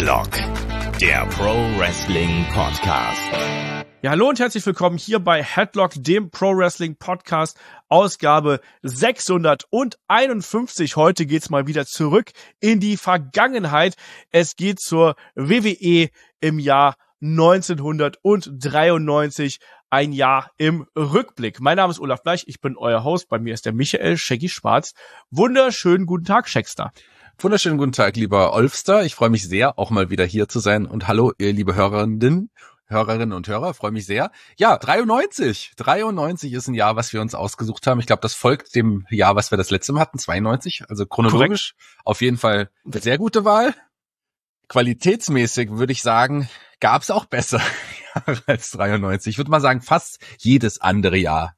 Headlock, der Pro Wrestling Podcast. Ja, hallo und herzlich willkommen hier bei Headlock, dem Pro Wrestling Podcast, Ausgabe 651. Heute geht's mal wieder zurück in die Vergangenheit. Es geht zur WWE im Jahr 1993, ein Jahr im Rückblick. Mein Name ist Olaf Bleich, ich bin euer Host. Bei mir ist der Michael Shaggy Schwarz. Wunderschönen guten Tag, Shackster. Wunderschönen guten Tag, lieber Olfster. Ich freue mich sehr, auch mal wieder hier zu sein. Und hallo, ihr liebe Hörerinnen und Hörer, freue mich sehr. Ja, 93 ist ein Jahr, was wir uns ausgesucht haben. Ich glaube, das folgt dem Jahr, was wir das letzte Mal hatten, 92. Also chronologisch auf jeden Fall eine sehr gute Wahl. Qualitätsmäßig würde ich sagen, gab es auch besser als 93. Ich würde mal sagen, fast jedes andere Jahr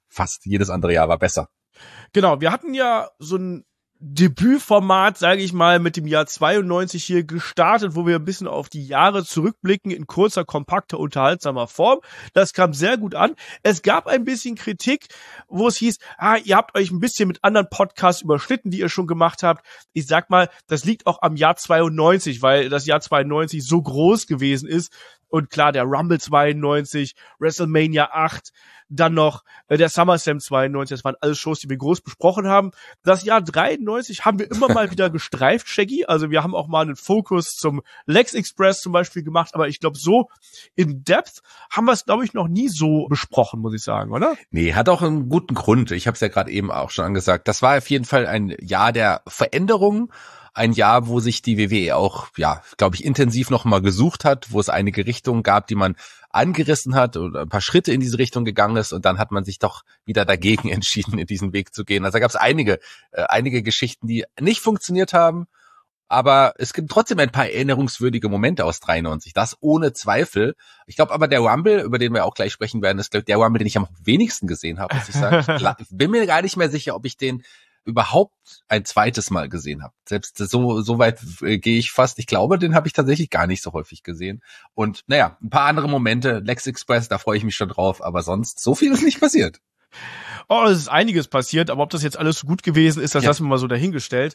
war besser. Genau, wir hatten ja so ein Debütformat, sage ich mal, mit dem Jahr 92 hier gestartet, wo wir ein bisschen auf die Jahre zurückblicken in kurzer, kompakter, unterhaltsamer Form. Das kam sehr gut an. Es gab ein bisschen Kritik, wo es hieß, ihr habt euch ein bisschen mit anderen Podcasts überschnitten, die ihr schon gemacht habt. Ich sag mal, das liegt auch am Jahr 92, weil das Jahr 92 so groß gewesen ist. Und klar, der Rumble 92, WrestleMania 8, dann noch der SummerSlam 92, das waren alles Shows, die wir groß besprochen haben. Das Jahr 93 haben wir immer mal wieder gestreift, Shaggy. Also wir haben auch mal einen Fokus zum Lex Express zum Beispiel gemacht, aber ich glaube, so in Depth haben wir es, glaube ich, noch nie so besprochen, muss ich sagen, oder? Nee, hat auch einen guten Grund. Ich habe es ja gerade eben auch schon angesagt. Das war auf jeden Fall ein Jahr der Veränderung. Ein Jahr, wo sich die WWE auch, ja, glaube ich, intensiv nochmal gesucht hat, wo es einige Richtungen gab, die man angerissen hat oder ein paar Schritte in diese Richtung gegangen ist und dann hat man sich doch wieder dagegen entschieden, in diesen Weg zu gehen. Also da gab es einige Geschichten, die nicht funktioniert haben, aber es gibt trotzdem ein paar erinnerungswürdige Momente aus 93, das ohne Zweifel. Ich glaube aber der Rumble, über den wir auch gleich sprechen werden, ist der Rumble, den ich am wenigsten gesehen habe, muss ich sagen. Ich bin mir gar nicht mehr sicher, ob ich den überhaupt ein zweites Mal gesehen habe. Selbst so weit gehe ich fast. Ich glaube, den habe ich tatsächlich gar nicht so häufig gesehen. Und naja, ein paar andere Momente, Lex Express, da freue ich mich schon drauf, aber sonst, so viel ist nicht passiert. Oh, es ist einiges passiert, aber ob das jetzt alles so gut gewesen ist, das lassen wir mal so dahingestellt.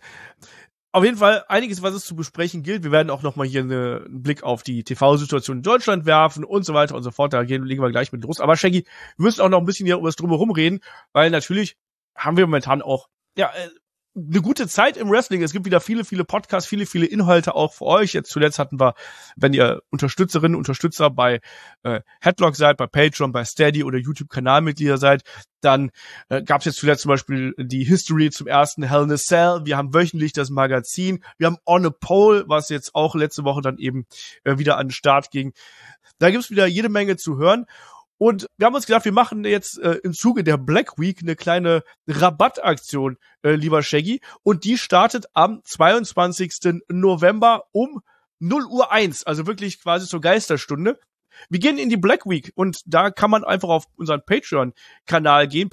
Auf jeden Fall einiges, was es zu besprechen gilt. Wir werden auch nochmal hier einen Blick auf die TV-Situation in Deutschland werfen und so weiter und so fort. Da legen wir gleich mit los. Aber Shaggy, wir müssen auch noch ein bisschen hier über das Drumherum reden, weil natürlich haben wir momentan auch eine gute Zeit im Wrestling. Es gibt wieder viele Podcasts, viele Inhalte auch für euch. Jetzt zuletzt hatten wir, wenn ihr Unterstützerinnen, Unterstützer bei Headlock seid, bei Patreon, bei Steady oder YouTube-Kanalmitglieder seid, dann gab es jetzt zuletzt zum Beispiel die History zum ersten Hell in a Cell. Wir haben wöchentlich das Magazin. Wir haben On a Pole, was jetzt auch letzte Woche dann eben wieder an den Start ging. Da gibt's wieder jede Menge zu hören. Und wir haben uns gedacht, wir machen jetzt im Zuge der Black Week eine kleine Rabattaktion, lieber Shaggy. Und die startet am 22. November um 0:01, also wirklich quasi zur Geisterstunde. Wir gehen in die Black Week und da kann man einfach auf unseren Patreon-Kanal gehen,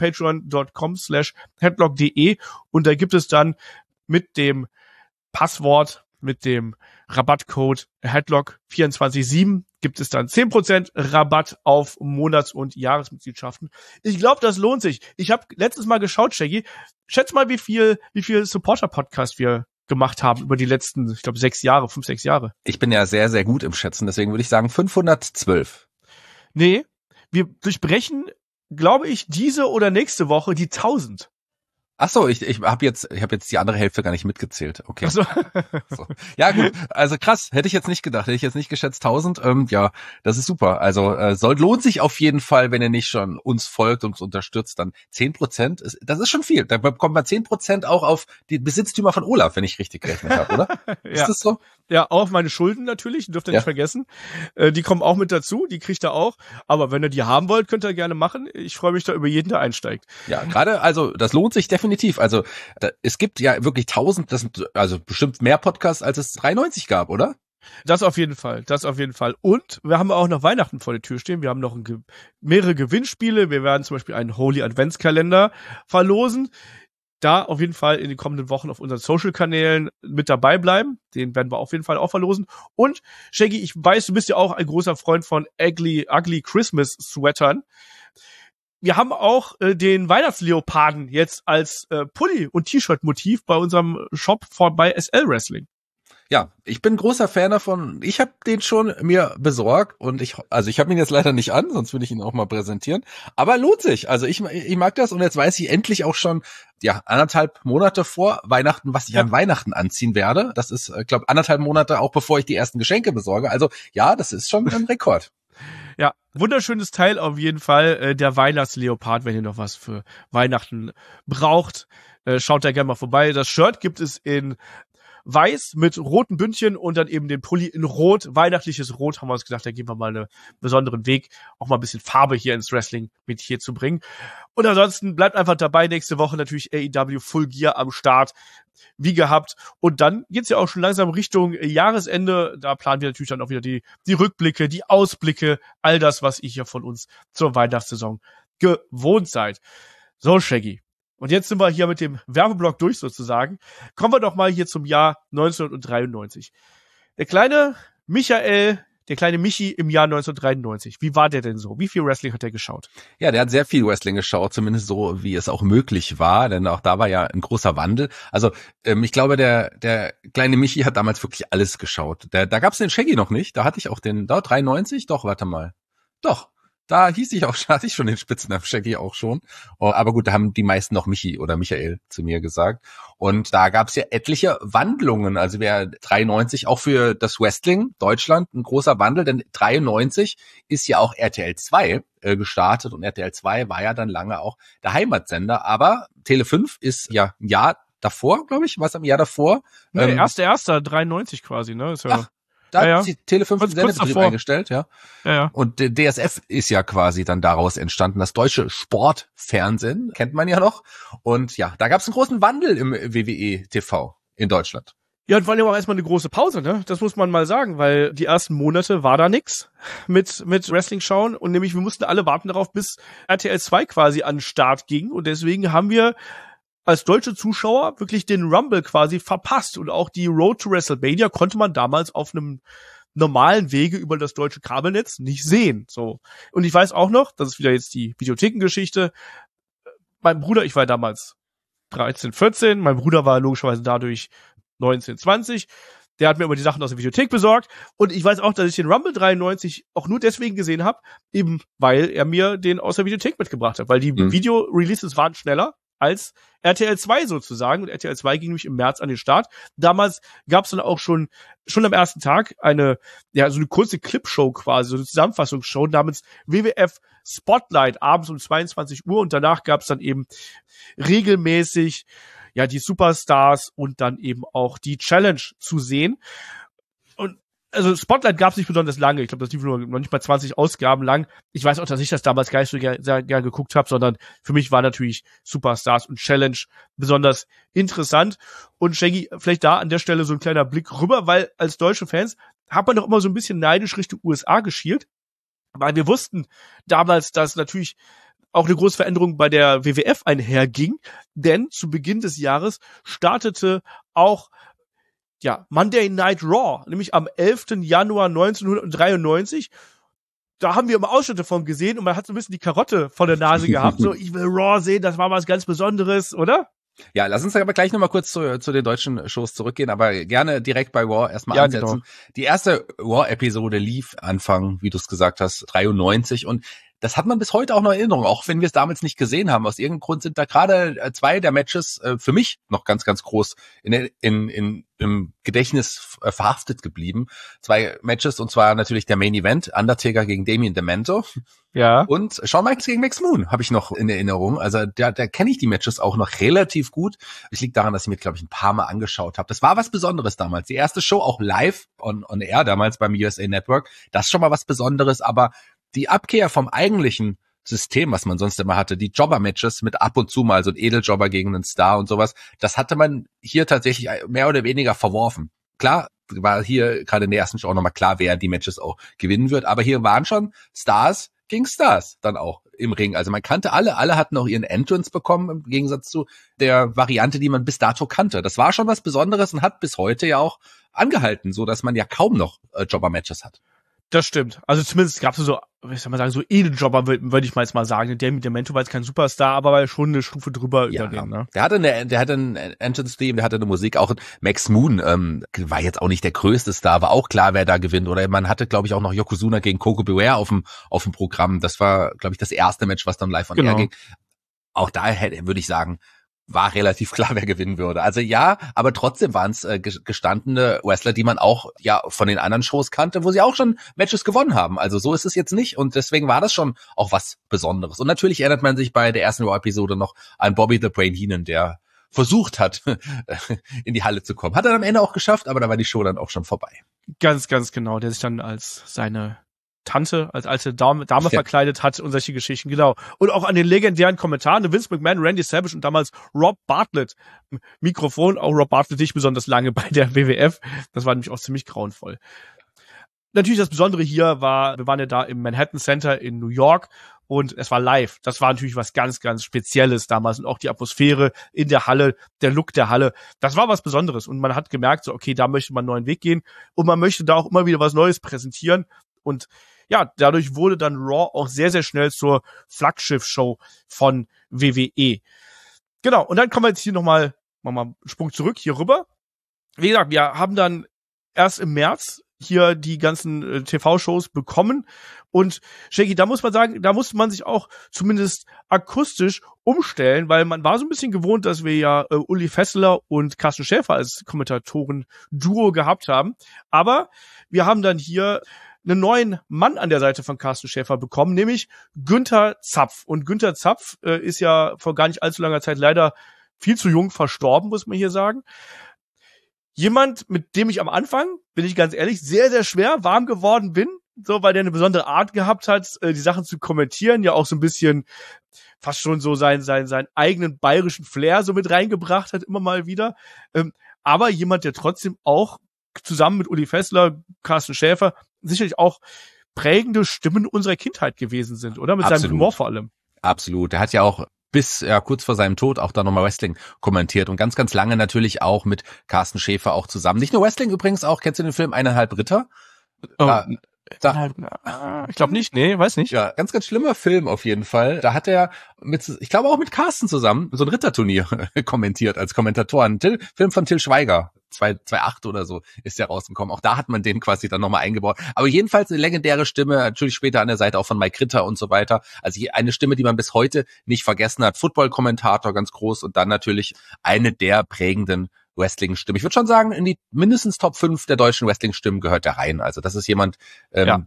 patreon.com/headlock.de, und da gibt es dann mit dem Passwort, mit dem Rabattcode Headlock247 gibt es dann 10% Rabatt auf Monats- und Jahresmitgliedschaften. Ich glaube, das lohnt sich. Ich habe letztes Mal geschaut, Shaggy. Schätz mal, wie viel Supporter-Podcast wir gemacht haben über die letzten, ich glaube, 5, 6 Jahre. Ich bin ja sehr, sehr gut im Schätzen, deswegen würde ich sagen 512. Nee, wir durchbrechen, glaube ich, diese oder nächste Woche die 1000. Ach so, ich habe jetzt die andere Hälfte gar nicht mitgezählt. Okay. Also. So. Ja gut, also krass, hätte ich jetzt nicht gedacht, hätte ich jetzt nicht geschätzt 1000. Ja, das ist super. Also lohnt sich auf jeden Fall, wenn ihr nicht schon uns folgt und uns unterstützt, dann 10%, das ist schon viel. Da bekommt man 10% auch auf die Besitztümer von Olaf, wenn ich richtig gerechnet habe, oder? Ja. Ist das so? Ja, auch auf meine Schulden natürlich, dürft ihr nicht vergessen. Die kommen auch mit dazu, die kriegt ihr auch. Aber wenn ihr die haben wollt, könnt ihr gerne machen. Ich freue mich da über jeden, der einsteigt. Ja, gerade, also das lohnt sich definitiv. Also es gibt ja wirklich 1000, das sind also bestimmt mehr Podcasts, als es 93 gab, oder? Das auf jeden Fall. Und wir haben auch noch Weihnachten vor der Tür stehen. Wir haben noch mehrere Gewinnspiele. Wir werden zum Beispiel einen Holy Adventskalender verlosen. Da auf jeden Fall in den kommenden Wochen auf unseren Social-Kanälen mit dabei bleiben. Den werden wir auf jeden Fall auch verlosen. Und Shaggy, ich weiß, du bist ja auch ein großer Freund von Ugly Christmas Sweatern. Wir haben auch den Weihnachtsleoparden jetzt als Pulli und T-Shirt-Motiv bei unserem Shop bei SL Wrestling. Ja, ich bin großer Fan davon. Ich habe den schon mir besorgt und ich habe ihn jetzt leider nicht an, sonst würde ich ihn auch mal präsentieren. Aber lohnt sich. Also ich mag das und jetzt weiß ich endlich auch schon, 1,5 Monate vor Weihnachten, was ich an Weihnachten anziehen werde. Das ist, glaube 1,5 Monate auch bevor ich die ersten Geschenke besorge. Also ja, das ist schon ein Rekord. Ja, wunderschönes Teil auf jeden Fall. Der Weihnachtsleopard, wenn ihr noch was für Weihnachten braucht, schaut da gerne mal vorbei. Das Shirt gibt es in weiß mit roten Bündchen und dann eben den Pulli in rot, weihnachtliches Rot, haben wir uns gedacht, da gehen wir mal einen besonderen Weg, auch mal ein bisschen Farbe hier ins Wrestling mit hier zu bringen. Und ansonsten bleibt einfach dabei, nächste Woche natürlich AEW Full Gear am Start, wie gehabt. Und dann geht's ja auch schon langsam Richtung Jahresende, da planen wir natürlich dann auch wieder die Rückblicke, die Ausblicke, all das, was ihr hier von uns zur Weihnachtssaison gewohnt seid. So, Shaggy. Und jetzt sind wir hier mit dem Werbeblock durch sozusagen. Kommen wir doch mal hier zum Jahr 1993. Der kleine Michi im Jahr 1993. Wie war der denn so? Wie viel Wrestling hat er geschaut? Ja, der hat sehr viel Wrestling geschaut, zumindest so, wie es auch möglich war, denn auch da war ja ein großer Wandel. Also ich glaube, der kleine Michi hat damals wirklich alles geschaut. Da gab's den Shaggy noch nicht, da hatte ich auch den, 93? Doch, warte mal. Doch. Da hatte ich schon den Spitznamen Shaggy auch schon. Aber gut, da haben die meisten noch Michi oder Michael zu mir gesagt. Und da gab es ja etliche Wandlungen. Also wer 93 auch für das Wrestling Deutschland ein großer Wandel, denn 93 ist ja auch RTL 2 gestartet und RTL 2 war ja dann lange auch der Heimatsender. Aber Tele 5 ist ja ein Jahr davor, glaube ich, was am Jahr davor? Nee, 1.1.93 quasi, ne? Ist ja Da hat die Tele 5 den Sendebetrieb eingestellt, ja. Und der DSF ist ja quasi dann daraus entstanden. Das deutsche Sportfernsehen kennt man ja noch. Und ja, da gab es einen großen Wandel im WWE TV in Deutschland. Ja, und vor allem auch erstmal eine große Pause, ne? Das muss man mal sagen, weil die ersten Monate war da nix mit Wrestling schauen und nämlich wir mussten alle warten darauf, bis RTL 2 quasi an den Start ging und deswegen haben wir als deutsche Zuschauer wirklich den Rumble quasi verpasst und auch die Road to WrestleMania konnte man damals auf einem normalen Wege über das deutsche Kabelnetz nicht sehen. So. Und ich weiß auch noch, das ist wieder jetzt die Videothekengeschichte, mein Bruder, ich war damals 13, 14, mein Bruder war logischerweise dadurch 19, 20, der hat mir immer die Sachen aus der Videothek besorgt und ich weiß auch, dass ich den Rumble 93 auch nur deswegen gesehen habe, eben weil er mir den aus der Videothek mitgebracht hat, weil die Video-Releases waren schneller als RTL 2 sozusagen. Und RTL 2 ging nämlich im März an den Start. Damals gab es dann auch schon am ersten Tag so eine kurze Clipshow quasi, so eine Zusammenfassungsshow namens WWF Spotlight abends um 22 Uhr und danach gab es dann eben regelmäßig die Superstars und dann eben auch die Challenge zu sehen. Und also Spotlight gab es nicht besonders lange. Ich glaube, das lief noch nicht mal 20 Ausgaben lang. Ich weiß auch, dass ich das damals gar nicht so sehr gern geguckt habe, sondern für mich war natürlich Superstars und Challenge besonders interessant. Und Shaggy, vielleicht da an der Stelle so ein kleiner Blick rüber, weil als deutsche Fans hat man doch immer so ein bisschen neidisch Richtung USA geschielt, weil wir wussten damals, dass natürlich auch eine große Veränderung bei der WWF einherging, denn zu Beginn des Jahres startete auch Monday Night Raw, nämlich am 11. Januar 1993. Da haben wir immer Ausschnitte von gesehen und man hat so ein bisschen die Karotte vor der Nase gehabt. So, ich will Raw sehen, das war was ganz Besonderes, oder? Ja, lass uns aber gleich nochmal kurz zu den deutschen Shows zurückgehen, aber gerne direkt bei Raw erstmal ansetzen. Genau. Die erste Raw-Episode lief Anfang, wie du es gesagt hast, 93 und das hat man bis heute auch noch in Erinnerung, auch wenn wir es damals nicht gesehen haben. Aus irgendeinem Grund sind da gerade 2 der Matches für mich noch ganz, ganz groß im Gedächtnis verhaftet geblieben. 2 Matches und zwar natürlich der Main Event, Undertaker gegen Damien Demento. Ja. Und Shawn Michaels gegen Max Moon habe ich noch in Erinnerung. Also da kenne ich die Matches auch noch relativ gut. Es liegt daran, dass ich mir, glaube ich, ein paar Mal angeschaut habe. Das war was Besonderes damals. Die erste Show auch live on air damals beim USA Network. Das ist schon mal was Besonderes, aber die Abkehr vom eigentlichen System, was man sonst immer hatte, die Jobber-Matches mit ab und zu mal so ein Edeljobber gegen einen Star und sowas, das hatte man hier tatsächlich mehr oder weniger verworfen. Klar, war hier gerade in der ersten Show nochmal klar, wer die Matches auch gewinnen wird, aber hier waren schon Stars gegen Stars dann auch im Ring. Also man kannte alle hatten auch ihren Entrance bekommen, im Gegensatz zu der Variante, die man bis dato kannte. Das war schon was Besonderes und hat bis heute ja auch angehalten, so dass man ja kaum noch Jobber-Matches hat. Das stimmt. Also zumindest gab es so, ich soll mal sagen, so Edeljobber, würde ich mal jetzt mal sagen. Der Demento war jetzt kein Superstar, aber war schon eine Stufe drüber über den, ne? Der hatte einen Entrance-Theme, der hatte eine Musik, auch Max Moon war jetzt auch nicht der größte Star, war auch klar, wer da gewinnt. Oder man hatte, glaube ich, auch noch Yokozuna gegen Koko Beware auf dem Programm. Das war, glaube ich, das erste Match, was dann live on air ging. Auch da würde ich sagen, war relativ klar, wer gewinnen würde. Also ja, aber trotzdem waren es gestandene Wrestler, die man auch ja von den anderen Shows kannte, wo sie auch schon Matches gewonnen haben. Also so ist es jetzt nicht und deswegen war das schon auch was Besonderes. Und natürlich erinnert man sich bei der ersten Raw-Episode noch an Bobby the Brain Heenan, der versucht hat, in die Halle zu kommen. Hat er am Ende auch geschafft, aber da war die Show dann auch schon vorbei. Ganz, ganz genau. Der sich dann als seine Tante, als alte Dame verkleidet hat und solche Geschichten, genau. Und auch an den legendären Kommentaren, Vince McMahon, Randy Savage und damals Rob Bartlett. Mikrofon, auch Rob Bartlett nicht besonders lange bei der WWF. Das war nämlich auch ziemlich grauenvoll. Natürlich das Besondere hier war, wir waren ja da im Manhattan Center in New York und es war live. Das war natürlich was ganz, ganz Spezielles damals und auch die Atmosphäre in der Halle, der Look der Halle, das war was Besonderes und man hat gemerkt, so okay, da möchte man einen neuen Weg gehen und man möchte da auch immer wieder was Neues präsentieren und ja, dadurch wurde dann Raw auch sehr, sehr schnell zur Flaggschiff-Show von WWE. Genau, und dann kommen wir jetzt hier nochmal einen Sprung zurück, hier rüber. Wie gesagt, wir haben dann erst im März hier die ganzen TV-Shows bekommen und Shaggy, da muss man sagen, da musste man sich auch zumindest akustisch umstellen, weil man war so ein bisschen gewohnt, dass wir ja Uli Fessler und Carsten Schäfer als Kommentatoren-Duo gehabt haben, aber wir haben dann hier einen neuen Mann an der Seite von Carsten Schäfer bekommen, nämlich Günther Zapf. Und Günther Zapf ist ja vor gar nicht allzu langer Zeit leider viel zu jung verstorben, muss man hier sagen. Jemand, mit dem ich am Anfang, bin ich ganz ehrlich, sehr, sehr schwer warm geworden bin, so, weil der eine besondere Art gehabt hat, die Sachen zu kommentieren, ja auch so ein bisschen fast schon so seinen eigenen bayerischen Flair so mit reingebracht hat, immer mal wieder. Aber jemand, der trotzdem auch zusammen mit Uli Fessler, Carsten Schäfer, sicherlich auch prägende Stimmen unserer Kindheit gewesen sind, oder? Mit seinem Humor vor allem. Absolut. Er hat ja auch bis kurz vor seinem Tod auch da nochmal Wrestling kommentiert und ganz, ganz lange natürlich auch mit Carsten Schäfer auch zusammen. Nicht nur Wrestling übrigens auch, kennst du den Film 1,5 Ritter? Ich glaube nicht, nee, weiß nicht. Ja, ganz, ganz schlimmer Film auf jeden Fall. Da hat er ich glaube auch mit Carsten zusammen so ein Ritterturnier kommentiert als Kommentatoren. Film von Till Schweiger. 2008 oder so ist der rausgekommen. Auch da hat man den quasi dann nochmal eingebaut. Aber jedenfalls eine legendäre Stimme, natürlich später an der Seite auch von Mike Ritter und so weiter. Also eine Stimme, die man bis heute nicht vergessen hat. Football-Kommentator, ganz groß und dann natürlich eine der prägenden Wrestling-Stimmen. Ich würde schon sagen, in die mindestens Top 5 der deutschen Wrestling-Stimmen gehört der rein. Also das ist jemand, wenn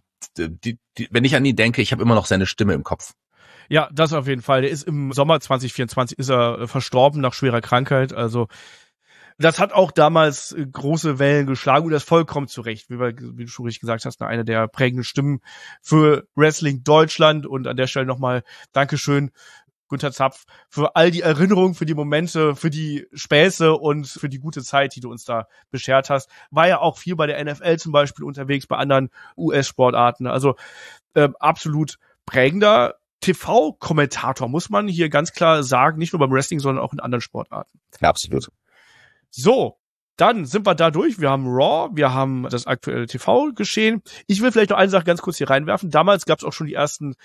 ich an ihn denke, ich habe immer noch seine Stimme im Kopf. Ja, das auf jeden Fall. Der ist im Sommer 2024 ist er verstorben nach schwerer Krankheit. Also das hat auch damals große Wellen geschlagen und das vollkommen zurecht, wie du schon richtig gesagt hast, eine der prägenden Stimmen für Wrestling Deutschland und an der Stelle nochmal Dankeschön, Günther Zapf, für all die Erinnerungen, für die Momente, für die Späße und für die gute Zeit, die du uns da beschert hast. War ja auch viel bei der NFL zum Beispiel unterwegs, bei anderen US-Sportarten, also absolut prägender TV-Kommentator, muss man hier ganz klar sagen, nicht nur beim Wrestling, sondern auch in anderen Sportarten. Ja, absolut. So, dann sind wir da durch. Wir haben Raw, wir haben das aktuelle TV-Geschehen. Ich will vielleicht noch eine Sache ganz kurz hier reinwerfen. Damals gab es auch schon die ersten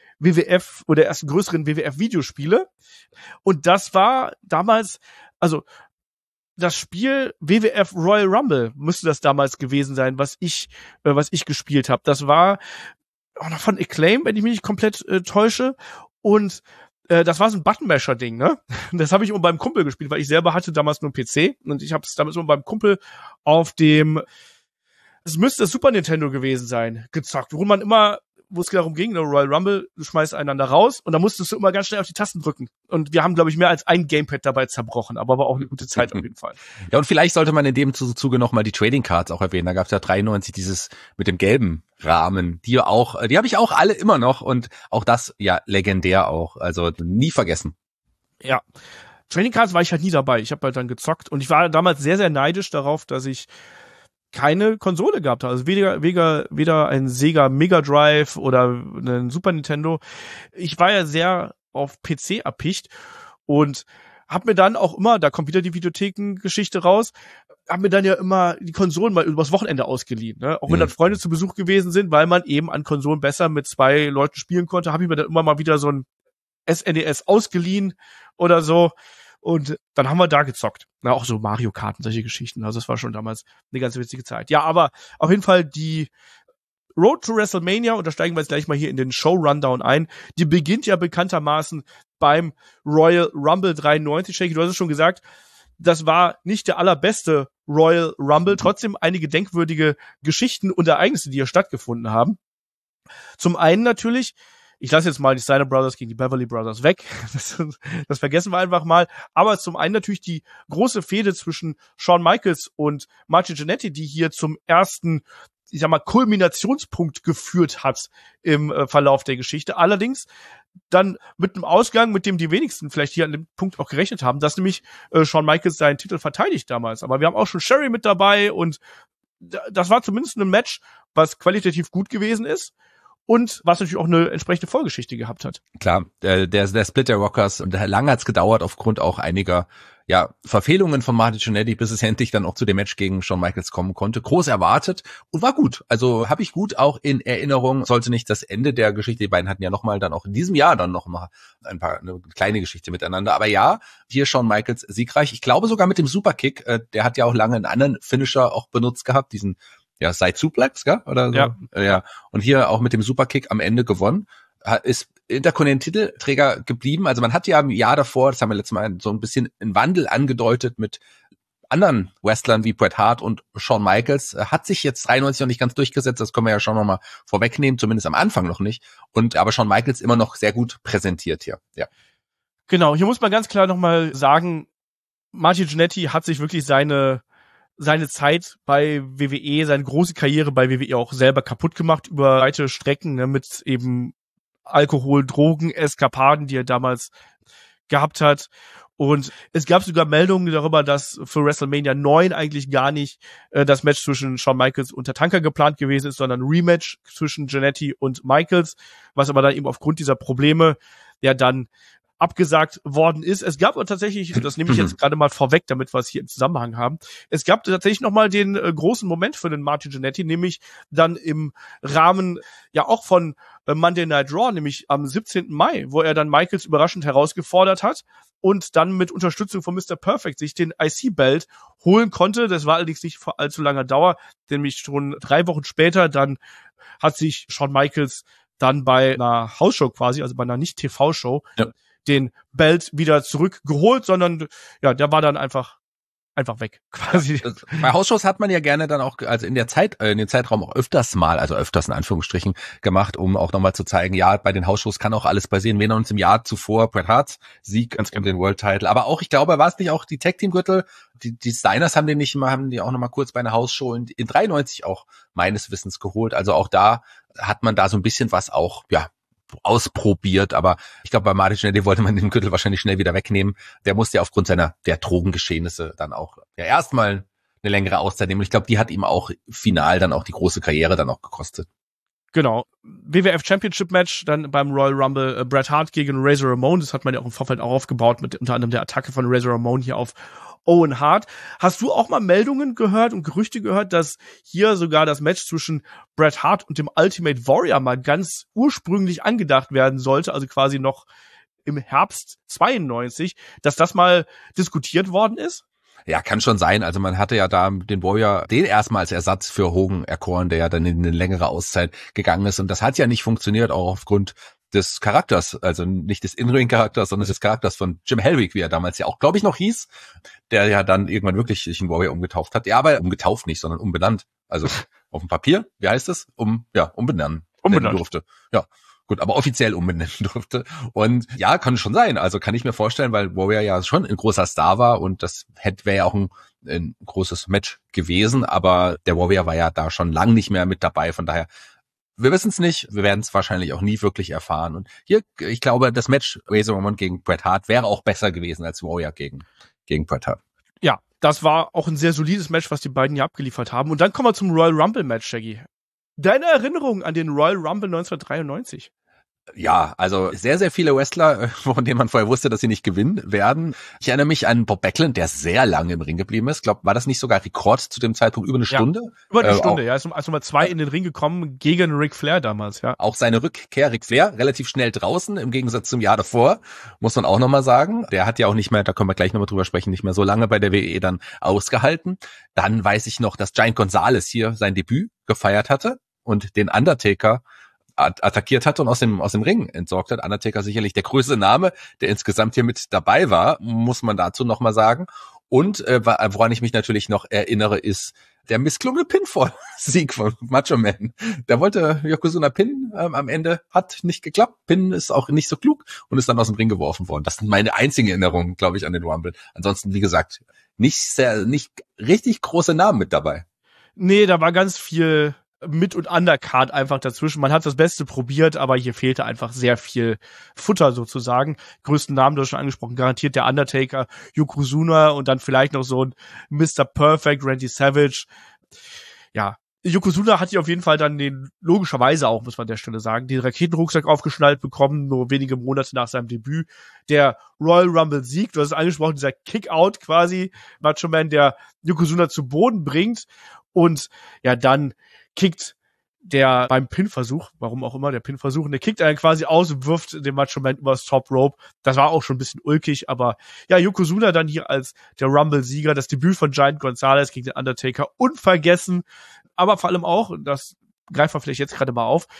WWF oder ersten größeren WWF-Videospiele. Und das war damals, also das Spiel WWF Royal Rumble müsste das damals gewesen sein, was ich gespielt habe. Das war auch noch von Acclaim, wenn ich mich nicht komplett täusche. Und das war so ein Buttonmasher-Ding, ne? Das habe ich immer beim Kumpel gespielt, weil ich selber hatte damals nur einen PC und ich habe es damals immer beim Kumpel auf dem, es müsste das Super Nintendo gewesen sein, gezockt, wo man immer, wo es darum ging, ne, Royal Rumble, du schmeißt einander raus und dann musstest du immer ganz schnell auf die Tasten drücken. Und wir haben, glaube ich, mehr als ein Gamepad dabei zerbrochen, aber war auch eine gute Zeit auf jeden Fall. Ja, und vielleicht sollte man in dem Zuge noch mal die Trading Cards auch erwähnen. Da gab es ja 93 dieses mit dem gelben Rahmen, die habe ich auch alle immer noch und auch das ja legendär auch, also nie vergessen. Ja. Trading Cards war ich halt nie dabei. Ich habe halt dann gezockt und ich war damals sehr, sehr neidisch darauf, dass ich keine Konsole gehabt habe. Also weder ein Sega Mega Drive oder ein Super Nintendo. Ich war ja sehr auf PC erpicht und hab mir dann auch immer, da kommt wieder die Videothekengeschichte raus, hab mir dann ja immer die Konsolen mal übers Wochenende ausgeliehen, ne? Auch wenn dann Freunde zu Besuch gewesen sind, weil man eben an Konsolen besser mit 2 Leuten spielen konnte, habe ich mir dann immer mal wieder so ein SNES ausgeliehen oder so. Und dann haben wir da gezockt. Na, auch so Mario Karten, solche Geschichten. Also das war schon damals eine ganz witzige Zeit. Ja, aber auf jeden Fall die Road to WrestleMania, und da steigen wir jetzt gleich mal hier in den Show-Rundown ein, die beginnt ja bekanntermaßen beim Royal Rumble 93. Shaky, du hast es schon gesagt, das war nicht der allerbeste Royal Rumble, trotzdem einige denkwürdige Geschichten und Ereignisse, die hier stattgefunden haben. Zum einen natürlich, ich lasse jetzt mal die Steiner Brothers gegen die Beverly Brothers weg, das vergessen wir einfach mal, aber zum einen natürlich die große Fehde zwischen Shawn Michaels und Marty Jannetty, die hier zum ersten, ich sag mal, Kulminationspunkt geführt hat im Verlauf der Geschichte. Allerdings dann mit einem Ausgang, mit dem die wenigsten vielleicht hier an dem Punkt auch gerechnet haben, dass nämlich Shawn Michaels seinen Titel verteidigt damals. Aber wir haben auch schon Sherry mit dabei und das war zumindest ein Match, was qualitativ gut gewesen ist und was natürlich auch eine entsprechende Vorgeschichte gehabt hat. Klar, der Split der Rockers, und lange hat's gedauert aufgrund auch einiger Verfehlungen von Marty Jannetty, bis es endlich dann auch zu dem Match gegen Shawn Michaels kommen konnte. Groß erwartet und war gut. Also habe ich gut auch in Erinnerung. Sollte nicht das Ende der Geschichte. Die beiden hatten ja nochmal dann auch in diesem Jahr dann nochmal eine kleine Geschichte miteinander. Aber ja, hier Shawn Michaels siegreich. Ich glaube sogar mit dem Superkick. Der hat ja auch lange einen anderen Finisher auch benutzt gehabt. Diesen Side Suplex, gell? Oder so. Ja. Und hier auch mit dem Superkick am Ende gewonnen. Ist Intercontinental Titelträger geblieben. Also man hat ja im Jahr davor, das haben wir letztes Mal so ein bisschen einen Wandel angedeutet mit anderen Wrestlern wie Bret Hart und Shawn Michaels. Hat sich jetzt 93 noch nicht ganz durchgesetzt, das können wir ja schon nochmal vorwegnehmen, zumindest am Anfang noch nicht. Aber Shawn Michaels immer noch sehr gut präsentiert hier. Ja. Genau, hier muss man ganz klar nochmal sagen, Marty Jannetty hat sich wirklich seine Zeit bei WWE, seine große Karriere bei WWE auch selber kaputt gemacht über weite Strecken, ne, mit eben Alkohol, Drogen, Eskapaden, die er damals gehabt hat. Und es gab sogar Meldungen darüber, dass für WrestleMania 9 eigentlich gar nicht das Match zwischen Shawn Michaels und Tatanka geplant gewesen ist, sondern ein Rematch zwischen Jannetty und Michaels, was aber dann eben aufgrund dieser Probleme ja dann abgesagt worden ist. Es gab aber tatsächlich, das nehme ich jetzt gerade mal vorweg, damit wir es hier im Zusammenhang haben, es gab tatsächlich nochmal den großen Moment für den Marty Jannetty, nämlich dann im Rahmen ja auch von Monday Night Raw, nämlich am 17. Mai, wo er dann Michaels überraschend herausgefordert hat und dann mit Unterstützung von Mr. Perfect sich den IC-Belt holen konnte. Das war allerdings nicht vor allzu langer Dauer, nämlich schon 3 Wochen später, dann hat sich Shawn Michaels dann bei einer Hausshow quasi, also bei einer Nicht-TV-Show, den Belt wieder zurückgeholt, sondern ja, der war dann einfach weg, quasi. Bei Hausshows hat man ja gerne dann auch, also in den Zeitraum auch öfters in Anführungsstrichen gemacht, um auch nochmal zu zeigen, ja, bei den Hausshows kann auch alles passieren. Wir erinnern uns im Jahr zuvor Bret Harts Sieg um den World Title, aber auch, ich glaube, war es nicht auch die Tag Team Gürtel, die Steiners haben die auch nochmal kurz bei einer Hausshow in 93 auch meines Wissens geholt. Also auch da hat man da so ein bisschen was auch, ausprobiert, aber ich glaube, bei Marty Jannetty wollte man den Gürtel wahrscheinlich schnell wieder wegnehmen. Der musste ja aufgrund der Drogengeschehnisse dann auch erstmal eine längere Auszeit nehmen. Und ich glaube, die hat ihm auch final dann auch die große Karriere dann auch gekostet. Genau. WWF Championship Match, dann beim Royal Rumble Bret Hart gegen Razor Ramon. Das hat man ja auch im Vorfeld auch aufgebaut mit unter anderem der Attacke von Razor Ramon hier auf Owen Hart. Hast du auch mal Meldungen gehört und Gerüchte gehört, dass hier sogar das Match zwischen Bret Hart und dem Ultimate Warrior mal ganz ursprünglich angedacht werden sollte, also quasi noch im Herbst 92, dass das mal diskutiert worden ist? Ja, kann schon sein. Also man hatte ja da den Warrior, den erstmal als Ersatz für Hogan erkoren, der ja dann in eine längere Auszeit gegangen ist. Und das hat ja nicht funktioniert, auch aufgrund des Charakters, also nicht des In-Ring-Charakters, sondern des Charakters von Jim Hellwig, wie er damals ja auch, glaube ich, noch hieß, der ja dann irgendwann wirklich sich in Warrior umgetauft hat. Ja, aber umgetauft nicht, sondern umbenannt. Also auf dem Papier, wie heißt es? Umbenennen durfte. Ja. Gut, aber offiziell umbenennen durfte. Und ja, kann schon sein. Also kann ich mir vorstellen, weil Warrior ja schon ein großer Star war und das wäre ja auch ein großes Match gewesen. Aber der Warrior war ja da schon lang nicht mehr mit dabei. Von daher, wir wissen es nicht. Wir werden es wahrscheinlich auch nie wirklich erfahren. Und hier, ich glaube, das Match Razor Ramon gegen Bret Hart wäre auch besser gewesen als Warrior gegen Bret Hart. Ja, das war auch ein sehr solides Match, was die beiden hier abgeliefert haben. Und dann kommen wir zum Royal Rumble Match, Shaggy. Deine Erinnerung an den Royal Rumble 1993? Ja, also sehr, sehr viele Wrestler, von denen man vorher wusste, dass sie nicht gewinnen werden. Ich erinnere mich an Bob Backlund, der sehr lange im Ring geblieben ist. Ich glaube, war das nicht sogar Rekord zu dem Zeitpunkt über eine Stunde? Über eine Stunde, ja. Ist Nummer 2 in den Ring gekommen gegen Ric Flair damals, ja. Auch seine Rückkehr, Ric Flair, relativ schnell draußen, im Gegensatz zum Jahr davor, muss man auch nochmal sagen. Der hat ja auch nicht mehr, da können wir gleich nochmal drüber sprechen, nicht mehr so lange bei der WWE dann ausgehalten. Dann weiß ich noch, dass Giant Gonzalez hier sein Debüt gefeiert hatte und den Undertaker attackiert hatte und aus dem Ring entsorgt hat. Undertaker sicherlich der größte Name, der insgesamt hier mit dabei war, muss man dazu nochmal sagen. Und woran ich mich natürlich noch erinnere, ist der missglungene Pinfall-Sieg von Macho Man. Der wollte Yokozuna pinnen am Ende, hat nicht geklappt. Pinnen ist auch nicht so klug und ist dann aus dem Ring geworfen worden. Das sind meine einzigen Erinnerungen, glaube ich, an den Rumble. Ansonsten, wie gesagt, nicht richtig große Namen mit dabei. Nee, da war ganz viel Mit- und Undercard einfach dazwischen. Man hat das Beste probiert, aber hier fehlte einfach sehr viel Futter sozusagen. Größten Namen, du hast schon angesprochen, garantiert der Undertaker, Yokozuna und dann vielleicht noch so ein Mr. Perfect, Randy Savage. Ja, Yokozuna hat hier auf jeden Fall dann logischerweise auch, muss man an der Stelle sagen, den Raketenrucksack aufgeschnallt bekommen, nur wenige Monate nach seinem Debüt. Der Royal Rumble Sieg, du hast es angesprochen, dieser Kick-Out quasi, Macho Man, der Yokozuna zu Boden bringt und ja, dann kickt der beim Pin-Versuch, warum auch immer, der Pin-Versuch, und der kickt einen quasi aus und wirft den Macho Man übers Top Rope. Das war auch schon ein bisschen ulkig, aber ja, Yokozuna dann hier als der Rumble-Sieger, das Debüt von Giant Gonzalez gegen den Undertaker, unvergessen, aber vor allem auch, das greifen wir vielleicht jetzt gerade mal auf,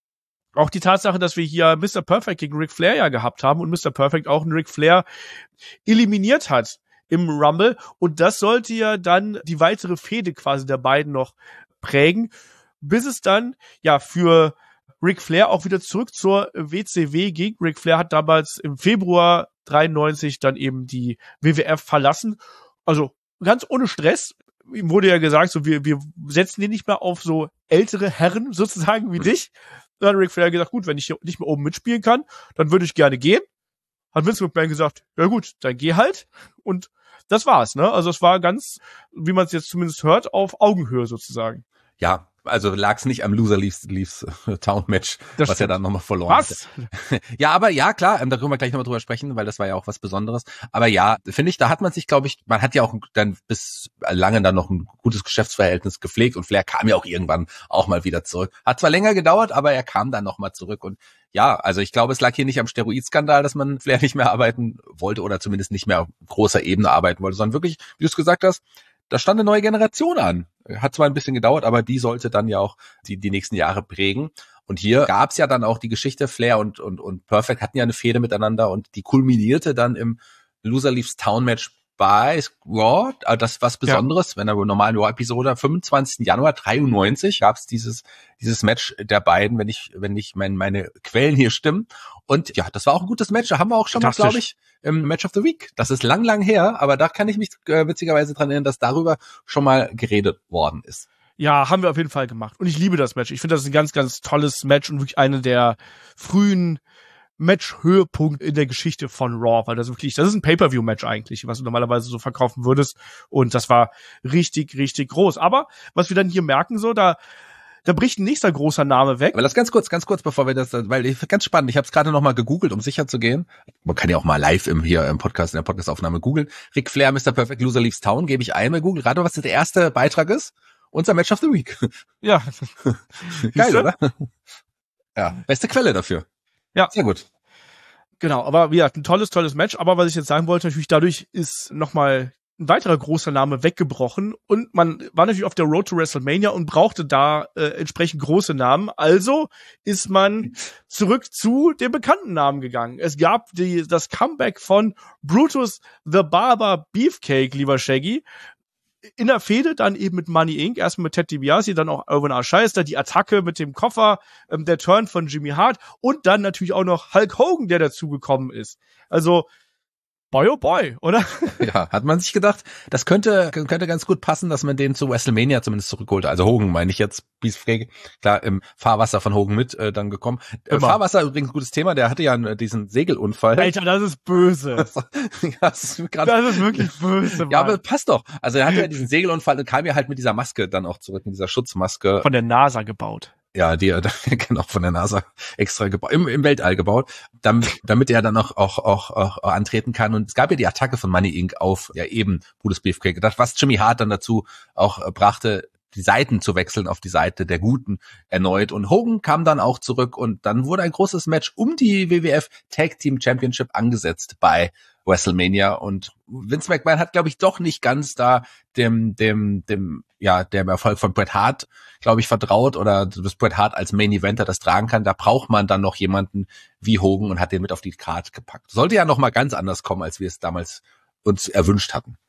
auch die Tatsache, dass wir hier Mr. Perfect gegen Ric Flair ja gehabt haben und Mr. Perfect auch einen Ric Flair eliminiert hat im Rumble, und das sollte ja dann die weitere Fehde quasi der beiden noch prägen, bis es dann ja für Ric Flair auch wieder zurück zur WCW ging. Ric Flair hat damals im Februar 93 dann eben die WWF verlassen. Also ganz ohne Stress. Ihm wurde ja gesagt, so wir setzen den nicht mehr auf so ältere Herren sozusagen wie dich. Dann hat Ric Flair gesagt, gut, wenn ich hier nicht mehr oben mitspielen kann, dann würde ich gerne gehen. Hat Vince McMahon gesagt, ja gut, dann geh halt. Und das war's, ne? Also es war ganz, wie man es jetzt zumindest hört, auf Augenhöhe sozusagen. Ja, also lag's nicht am Loser Leaves Town Match, das was stimmt. Er dann nochmal verloren hat. Ja, aber ja, klar, da können wir gleich nochmal drüber sprechen, weil das war ja auch was Besonderes. Aber ja, finde ich, da hat man sich, glaube ich, man hat ja auch dann bis lange dann noch ein gutes Geschäftsverhältnis gepflegt und Flair kam ja auch irgendwann auch mal wieder zurück. Hat zwar länger gedauert, aber er kam dann nochmal zurück und ja, also ich glaube, es lag hier nicht am Steroidskandal, dass man Flair nicht mehr arbeiten wollte oder zumindest nicht mehr auf großer Ebene arbeiten wollte, sondern wirklich, wie du es gesagt hast, da stand eine neue Generation an. Hat zwar ein bisschen gedauert, aber die sollte dann ja auch die nächsten Jahre prägen. Und hier gab's ja dann auch die Geschichte, Flair und Perfect hatten ja eine Fehde miteinander und die kulminierte dann im Loser Leaves Town Match bei Raw. Das ist was Besonderes, wenn der normalen Raw-Episode 25. Januar 93 gab's dieses Match der beiden, wenn ich meine Quellen hier stimmen. Und ja, das war auch ein gutes Match. Da haben wir auch schon mal, glaube ich, im Match of the Week. Das ist lang her, aber da kann ich mich witzigerweise dran erinnern, dass darüber schon mal geredet worden ist. Ja, haben wir auf jeden Fall gemacht. Und ich liebe das Match. Ich finde, das ist ein ganz, ganz tolles Match und wirklich eine der frühen Match-Höhepunkt in der Geschichte von Raw, weil das ist ein Pay-Per-View-Match eigentlich, was du normalerweise so verkaufen würdest. Und das war richtig, richtig groß. Aber was wir dann hier merken, so, da bricht ein nächster großer Name weg. Aber das ganz kurz, bevor wir das, weil ganz spannend, ich habe es gerade nochmal gegoogelt, um sicher zu gehen. Man kann ja auch mal live in der Podcastaufnahme googeln. Ric Flair, Mr. Perfect, Loser Leaves Town, gebe ich ein bei Google. Gerade was der erste Beitrag ist. Unser Match of the Week. Ja. Geil, oder? Ja, beste Quelle dafür. Ja. Sehr gut. Genau, aber wie gesagt, ein tolles Match. Aber was ich jetzt sagen wollte, natürlich dadurch ist nochmal ein weiterer großer Name weggebrochen und man war natürlich auf der Road to WrestleMania und brauchte da entsprechend große Namen. Also ist man zurück zu den bekannten Namen gegangen. Es gab das Comeback von Brutus the Barber Beefcake, lieber Shaggy. In der Fehde dann eben mit Money Inc., erstmal mit Ted DiBiase, dann auch Irwin R. Schyster, die Attacke mit dem Koffer, der Turn von Jimmy Hart und dann natürlich auch noch Hulk Hogan, der dazugekommen ist. Also, boy oh boy, oder? Ja, hat man sich gedacht, das könnte ganz gut passen, dass man den zu WrestleMania zumindest zurückholte. Also Hogan meine ich jetzt, Beefcake, klar, im Fahrwasser von Hogan mit dann gekommen. Fahrwasser übrigens gutes Thema, der hatte ja diesen Segelunfall. Alter, das ist böse. Ja, das ist wirklich böse, Mann. Ja, aber passt doch. Also er hatte ja diesen Segelunfall und kam ja halt mit dieser Maske dann auch zurück, mit dieser Schutzmaske. Von der NASA gebaut. Ja, die genau von der NASA extra gebaut, im Weltall gebaut, damit er dann auch antreten kann. Und es gab ja die Attacke von Money Inc. auf ja eben Brutus Beefcake, das was Jimmy Hart dann dazu auch brachte, die Seiten zu wechseln auf die Seite der Guten erneut. Und Hogan kam dann auch zurück und dann wurde ein großes Match um die WWF Tag Team Championship angesetzt bei WrestleMania. Und Vince McMahon hat, glaube ich, doch nicht ganz da dem Erfolg von Bret Hart, glaube ich, vertraut, oder dass Bret Hart als Main Eventer das tragen kann. Da braucht man dann noch jemanden wie Hogan und hat den mit auf die Card gepackt. Sollte ja noch mal ganz anders kommen, als wir es damals uns erwünscht hatten.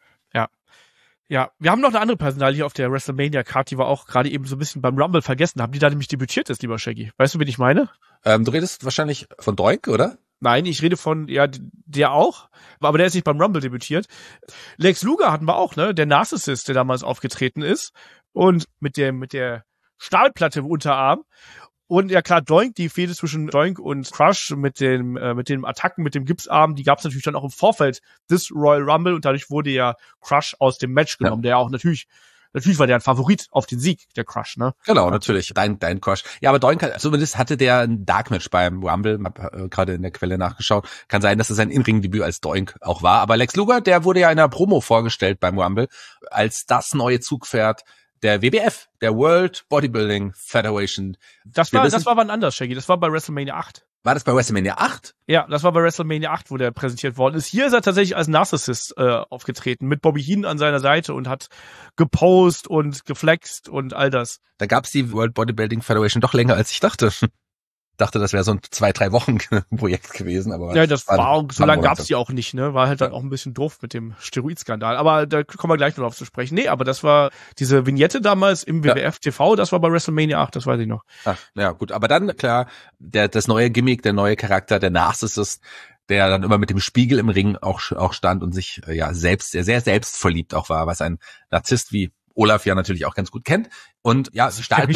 Ja, wir haben noch eine andere Personalie hier auf der WrestleMania-Card, die wir auch gerade eben so ein bisschen beim Rumble vergessen haben, die da nämlich debütiert ist, lieber Shaggy. Weißt du, wen ich meine? Du redest wahrscheinlich von Doink, oder? Nein, ich rede von, ja, der auch, aber der ist nicht beim Rumble debütiert. Lex Luger hatten wir auch, ne? Der Narcissist, der damals aufgetreten ist. Und mit der Stahlplatte im Unterarm. Und ja klar, Doink, die Fehde zwischen Doink und Crush mit den Attacken, mit dem Gipsarm, die gab es natürlich dann auch im Vorfeld des Royal Rumble und dadurch wurde ja Crush aus dem Match genommen, der auch natürlich war der ein Favorit auf den Sieg, der Crush, ne? Genau, natürlich, dein Crush. Ja, aber Doink, zumindest hatte der ein Dark Match beim Rumble, hab gerade in der Quelle nachgeschaut. Kann sein, dass es sein In-Ring-Debüt als Doink auch war, aber Lex Luger, der wurde ja in einer Promo vorgestellt beim Rumble als das neue Zugpferd der WBF, der World Bodybuilding Federation. Das war wann anders, Shaggy. Das war bei WrestleMania 8. War das bei WrestleMania 8? Ja, das war bei WrestleMania 8, wo der präsentiert worden ist. Hier ist er tatsächlich als Narcissist aufgetreten, mit Bobby Heenan an seiner Seite und hat geposed und geflext und all das. Da gab's die World Bodybuilding Federation doch länger, als ich dachte. Dachte, das wäre so ein 2-3 Wochen Projekt gewesen, aber ja, das war so lange gab's die auch nicht, ne? War halt dann auch ein bisschen doof mit dem Steroidskandal. Aber da kommen wir gleich noch drauf zu sprechen. Nee, aber das war diese Vignette damals im WWF TV, das war bei WrestleMania 8, das weiß ich noch. Ach, ja, gut, aber dann klar, das neue Gimmick, der neue Charakter, der Narcissist, der dann immer mit dem Spiegel im Ring auch stand und sich selbst sehr selbstverliebt auch war, was ein Narzisst wie Olaf ja natürlich auch ganz gut kennt. Und ja,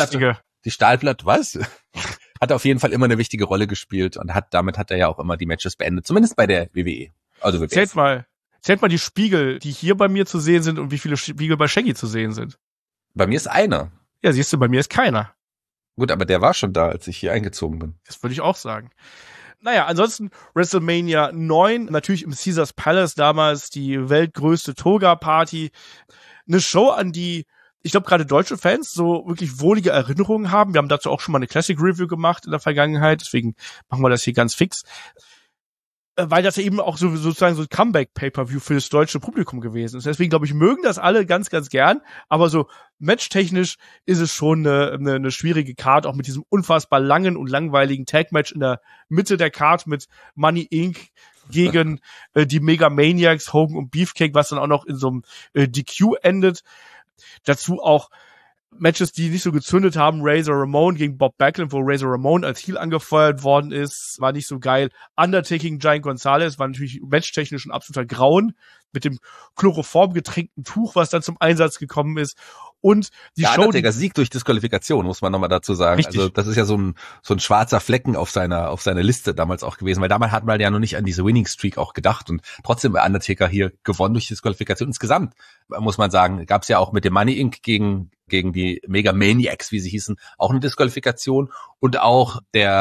die Stahlplatte, was? Hat auf jeden Fall immer eine wichtige Rolle gespielt und damit hat er ja auch immer die Matches beendet, zumindest bei der WWE. Also WWF. Zählt mal die Spiegel, die hier bei mir zu sehen sind und wie viele Spiegel bei Shaggy zu sehen sind. Bei mir ist einer. Ja, siehst du, bei mir ist keiner. Gut, aber der war schon da, als ich hier eingezogen bin. Das würde ich auch sagen. Naja, ansonsten WrestleMania 9, natürlich im Caesars Palace damals, die weltgrößte Toga-Party. Eine Show, an die ich glaube, gerade deutsche Fans so wirklich wohlige Erinnerungen haben. Wir haben dazu auch schon mal eine Classic Review gemacht in der Vergangenheit, deswegen machen wir das hier ganz fix. Weil das ja eben auch so sozusagen so ein Comeback-Pay-Per-View für das deutsche Publikum gewesen ist. Deswegen, glaube ich, mögen das alle ganz, ganz gern. Aber so matchtechnisch ist es schon eine schwierige Card, auch mit diesem unfassbar langen und langweiligen Tag-Match in der Mitte der Card mit Money Inc. gegen die Mega Maniacs, Hogan und Beefcake, was dann auch noch in so einem DQ endet. Dazu auch Matches, die nicht so gezündet haben. Razor Ramon gegen Bob Backlund, wo Razor Ramon als Heel angefeuert worden ist, war nicht so geil. Undertaking Giant Gonzalez war natürlich matchtechnisch ein absoluter Grauen mit dem Chloroform getränkten Tuch, was dann zum Einsatz gekommen ist. Und die Show, Undertaker Sieg durch Disqualifikation, muss man nochmal dazu sagen. Richtig. Also das ist ja so ein schwarzer Flecken auf seiner Liste damals auch gewesen, weil damals hat man ja noch nicht an diese Winning Streak auch gedacht und trotzdem bei Undertaker hier gewonnen durch Disqualifikation. Insgesamt muss man sagen, gab es ja auch mit dem Money Inc. gegen die Mega Maniacs, wie sie hießen, auch eine Disqualifikation und auch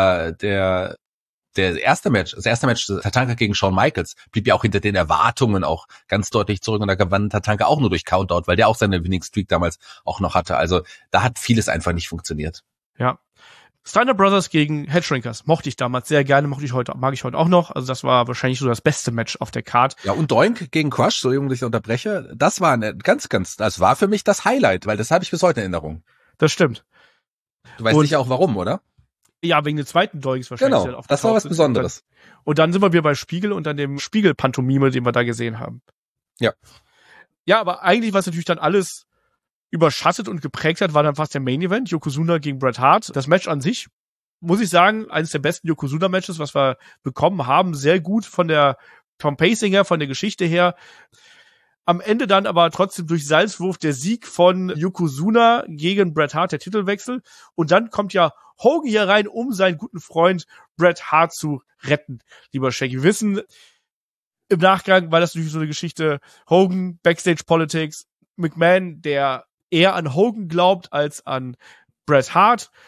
das erste Match, Tatanka gegen Shawn Michaels, blieb ja auch hinter den Erwartungen auch ganz deutlich zurück und da gewann Tatanka auch nur durch Countout, weil der auch seine Winning Streak damals auch noch hatte. Also da hat vieles einfach nicht funktioniert. Ja. Steiner Brothers gegen Headshrinkers mochte ich damals sehr gerne, mag ich heute auch noch. Also das war wahrscheinlich so das beste Match auf der Card. Ja, und Doink gegen Crush, Entschuldigung, dass ich unterbreche, das war das war für mich das Highlight, weil das habe ich bis heute in Erinnerung. Das stimmt. Du weißt sicher auch warum, oder? Ja, wegen den zweiten Doinks wahrscheinlich. Genau, das war was Besonderes. Und dann sind wir wieder bei Spiegel und dann dem Spiegel-Pantomime, den wir da gesehen haben. Ja. Ja, aber eigentlich, was natürlich dann alles überschattet und geprägt hat, war dann fast der Main-Event, Yokozuna gegen Bret Hart. Das Match an sich, muss ich sagen, eines der besten Yokozuna-Matches, was wir bekommen haben. Sehr gut vom Pacing her, von der Geschichte her. Am Ende dann aber trotzdem durch Salzwurf der Sieg von Yokozuna gegen Bret Hart, der Titelwechsel. Und dann kommt ja Hogan hier rein, um seinen guten Freund Bret Hart zu retten. Lieber Shaggy, wir wissen, im Nachgang war das natürlich so eine Geschichte, Hogan, Backstage Politics, McMahon, der eher an Hogan glaubt als an Bret Hart.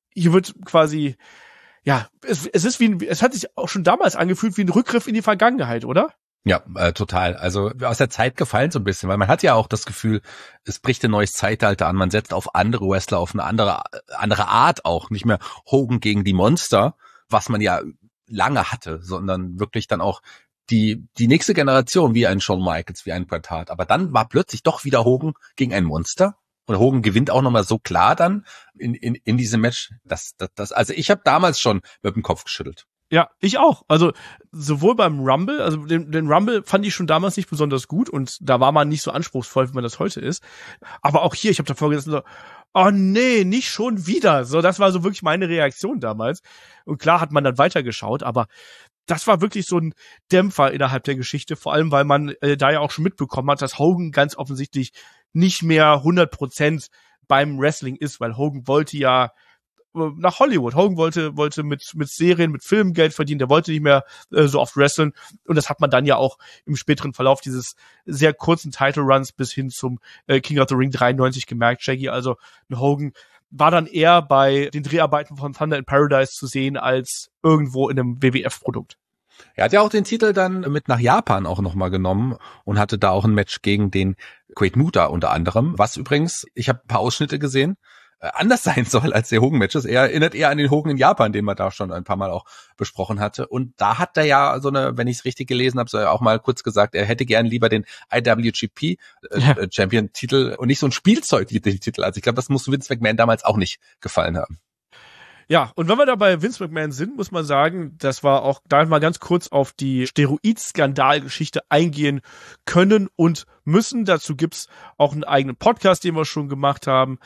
hier wird quasi, ja, es hat sich auch schon damals angefühlt wie ein Rückgriff in die Vergangenheit, oder? Ja, total. Also aus der Zeit gefallen so ein bisschen, weil man hat ja auch das Gefühl, es bricht ein neues Zeitalter an. Man setzt auf andere Wrestler, auf eine andere Art auch. Nicht mehr Hogan gegen die Monster, was man ja lange hatte, sondern wirklich dann auch die nächste Generation, wie ein Shawn Michaels, wie ein Bret Hart. Aber dann war plötzlich doch wieder Hogan gegen ein Monster. Und Hogan gewinnt auch nochmal so klar dann in diesem Match. Also ich habe damals schon mit dem Kopf geschüttelt. Ja, ich auch. Also sowohl beim Rumble, also den Rumble fand ich schon damals nicht besonders gut und da war man nicht so anspruchsvoll, wie man das heute ist. Aber auch hier, ich habe davor gesessen so, oh nee, nicht schon wieder. So, das war so wirklich meine Reaktion damals. Und klar hat man dann weitergeschaut, aber das war wirklich so ein Dämpfer innerhalb der Geschichte, vor allem, weil man da ja auch schon mitbekommen hat, dass Hogan ganz offensichtlich nicht mehr 100% beim Wrestling ist, weil Hogan wollte ja nach Hollywood. Hogan wollte mit Serien, mit Filmen Geld verdienen, der wollte nicht mehr so oft wrestlen und das hat man dann ja auch im späteren Verlauf dieses sehr kurzen Title Runs bis hin zum King of the Ring 93 gemerkt, Shaggy. Also Hogan war dann eher bei den Dreharbeiten von Thunder in Paradise zu sehen als irgendwo in einem WWF-Produkt. Er hat ja auch den Titel dann mit nach Japan auch nochmal genommen und hatte da auch ein Match gegen den Great Muta unter anderem, was übrigens, ich habe ein paar Ausschnitte gesehen, anders sein soll als der Hogan-Matches. Er erinnert eher an den Hogan in Japan, den man da schon ein paar Mal auch besprochen hatte. Und da hat er ja so eine, wenn ich es richtig gelesen habe, so auch mal kurz gesagt, er hätte gern lieber den IWGP Champion-Titel und nicht so ein Spielzeug-Titel. Also ich glaube, das muss Vince McMahon damals auch nicht gefallen haben. Ja, und wenn wir da bei Vince McMahon sind, muss man sagen, das war auch, da mal ganz kurz auf die Steroid-Skandal-Geschichte eingehen können und müssen. Dazu gibt's auch einen eigenen Podcast, den wir schon gemacht haben,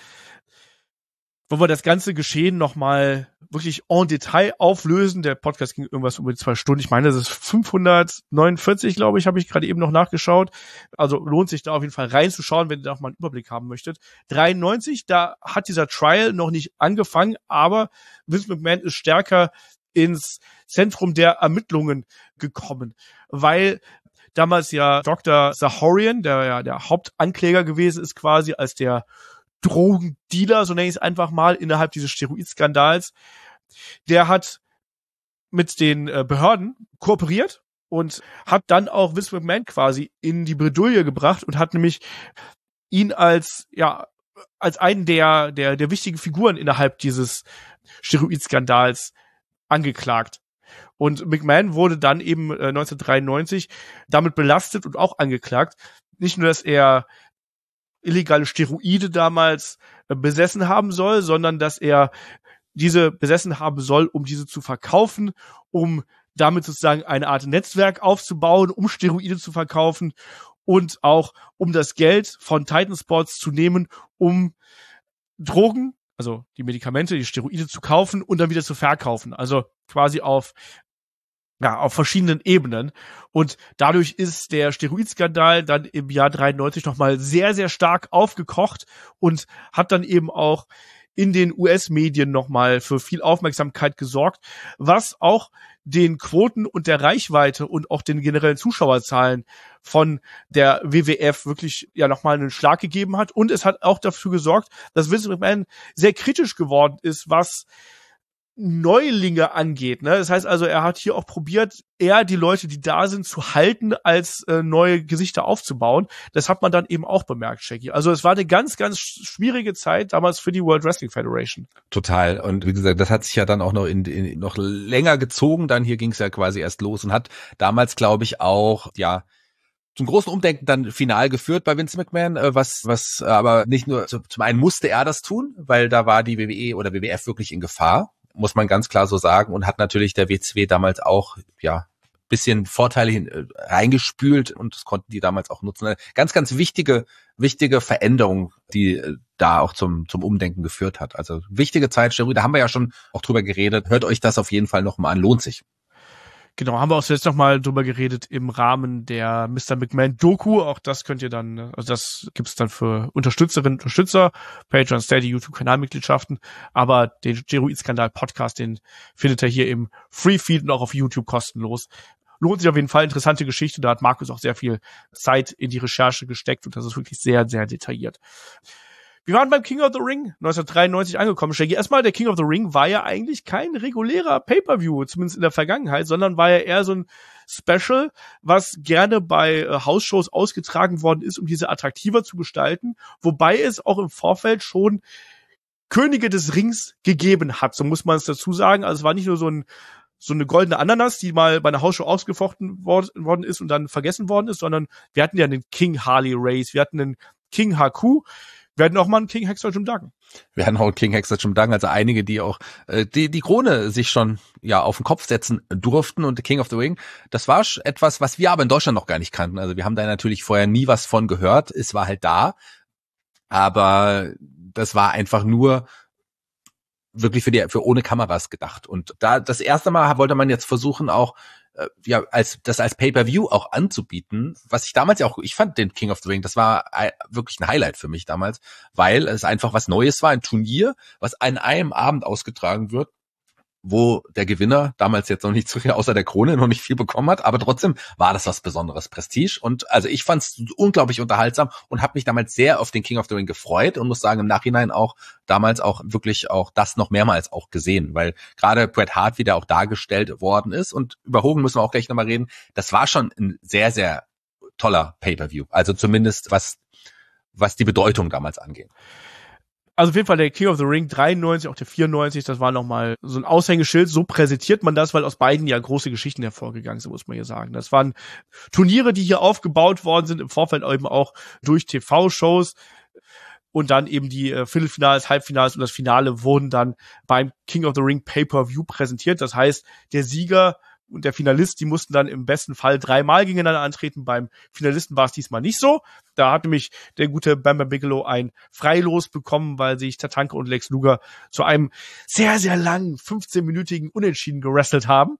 wo wir das ganze Geschehen nochmal wirklich en Detail auflösen. Der Podcast ging irgendwas über 2 Stunden. Ich meine, das ist 549, glaube ich, habe ich gerade eben noch nachgeschaut. Also lohnt sich da auf jeden Fall reinzuschauen, wenn ihr da auch mal einen Überblick haben möchtet. 93, da hat dieser Trial noch nicht angefangen, aber Vince McMahon ist stärker ins Zentrum der Ermittlungen gekommen, weil damals ja Dr. Zahorian, der ja der Hauptankläger gewesen ist quasi als der Drogendealer, so nenne ich es einfach mal, innerhalb dieses Steroidskandals, der hat mit den Behörden kooperiert und hat dann auch Vince McMahon quasi in die Bredouille gebracht und hat nämlich ihn als einen der wichtigen Figuren innerhalb dieses Steroidskandals angeklagt. Und McMahon wurde dann eben 1993 damit belastet und auch angeklagt. Nicht nur, dass er illegale Steroide damals besessen haben soll, sondern dass er diese besessen haben soll, um diese zu verkaufen, um damit sozusagen eine Art Netzwerk aufzubauen, um Steroide zu verkaufen und auch um das Geld von Titan Sports zu nehmen, um Drogen, also die Medikamente, die Steroide zu kaufen und dann wieder zu verkaufen. Also quasi auf verschiedenen Ebenen. Und dadurch ist der Steroidskandal dann im Jahr 93 nochmal sehr, sehr stark aufgekocht und hat dann eben auch in den US-Medien nochmal für viel Aufmerksamkeit gesorgt, was auch den Quoten und der Reichweite und auch den generellen Zuschauerzahlen von der WWF wirklich ja nochmal einen Schlag gegeben hat. Und es hat auch dafür gesorgt, dass Vince McMahon sehr kritisch geworden ist, was Neulinge angeht, ne? Das heißt also, er hat hier auch probiert, eher die Leute, die da sind, zu halten, als neue Gesichter aufzubauen. Das hat man dann eben auch bemerkt, Shaggy. Also es war eine ganz, ganz schwierige Zeit damals für die World Wrestling Federation. Total. Und wie gesagt, das hat sich ja dann auch noch noch länger gezogen. Dann hier ging es ja quasi erst los und hat damals, glaube ich, auch, ja, zum großen Umdenken dann final geführt bei Vince McMahon, was aber nicht nur, zum einen musste er das tun, weil da war die WWE oder WWF wirklich in Gefahr, muss man ganz klar so sagen, und hat natürlich der WCW damals auch, ja, bisschen Vorteile reingespült und das konnten die damals auch nutzen. Eine ganz, ganz wichtige Veränderung, die da auch zum Umdenken geführt hat. Also wichtige Zeit, da haben wir ja schon auch drüber geredet. Hört euch das auf jeden Fall nochmal an, lohnt sich. Genau, haben wir auch jetzt nochmal drüber geredet im Rahmen der Mr. McMahon Doku. Auch das könnt ihr dann, also das gibt's dann für Unterstützerinnen und Unterstützer, Patreon, Steady, YouTube-Kanalmitgliedschaften. Aber den Steroid-Skandal-Podcast, den findet ihr hier im Free-Feed und auch auf YouTube kostenlos. Lohnt sich auf jeden Fall, interessante Geschichte. Da hat Markus auch sehr viel Zeit in die Recherche gesteckt und das ist wirklich sehr, sehr detailliert. Wir waren beim King of the Ring 1993 angekommen. Shaggy, erstmal, der King of the Ring war ja eigentlich kein regulärer Pay-Per-View, zumindest in der Vergangenheit, sondern war ja eher so ein Special, was gerne bei Hausshows ausgetragen worden ist, um diese attraktiver zu gestalten, wobei es auch im Vorfeld schon Könige des Rings gegeben hat, so muss man es dazu sagen. Also es war nicht nur so eine goldene Ananas, die mal bei einer Hausshow ausgefochten worden ist und dann vergessen worden ist, sondern wir hatten ja einen King Harley Race, wir hatten einen King Haku, wir hatten auch mal einen King Hexer Jim Duggan. Wir hatten auch einen King Hexer Jim Duggan, also einige, die auch die Krone sich schon auf den Kopf setzen durften, und King of the Ring, das war etwas, was wir aber in Deutschland noch gar nicht kannten. Also wir haben da natürlich vorher nie was von gehört, es war halt da, aber das war einfach nur wirklich für ohne Kameras gedacht. Und da das erste Mal wollte man jetzt versuchen, auch als Pay-Per-View auch anzubieten, was ich damals ich fand den King of the Ring, das war wirklich ein Highlight für mich damals, weil es einfach was Neues war, ein Turnier, was an einem Abend ausgetragen wird, wo der Gewinner damals jetzt noch nicht so viel außer der Krone noch nicht viel bekommen hat, aber trotzdem war das was Besonderes, Prestige. Und also ich fand es unglaublich unterhaltsam und habe mich damals sehr auf den King of the Ring gefreut und muss sagen, im Nachhinein auch damals auch wirklich auch das noch mehrmals auch gesehen, weil gerade Bret Hart wieder auch dargestellt worden ist, und über Hogan müssen wir auch gleich nochmal reden. Das war schon ein sehr, sehr toller Pay-Per-View, also zumindest was die Bedeutung damals angeht. Also auf jeden Fall der King of the Ring 93, auch der 94, das war nochmal so ein Aushängeschild, so präsentiert man das, weil aus beiden ja große Geschichten hervorgegangen sind, muss man hier sagen. Das waren Turniere, die hier aufgebaut worden sind, im Vorfeld eben auch durch TV-Shows, und dann eben die Viertelfinals, Halbfinals und das Finale wurden dann beim King of the Ring Pay-Per-View präsentiert. Das heißt, der Sieger und der Finalist, die mussten dann im besten Fall 3-mal gegeneinander antreten. Beim Finalisten war es diesmal nicht so. Da hat nämlich der gute Bam Bam Bigelow ein Freilos bekommen, weil sich Tatanka und Lex Luger zu einem sehr, sehr langen, 15-minütigen Unentschieden gewrestelt haben.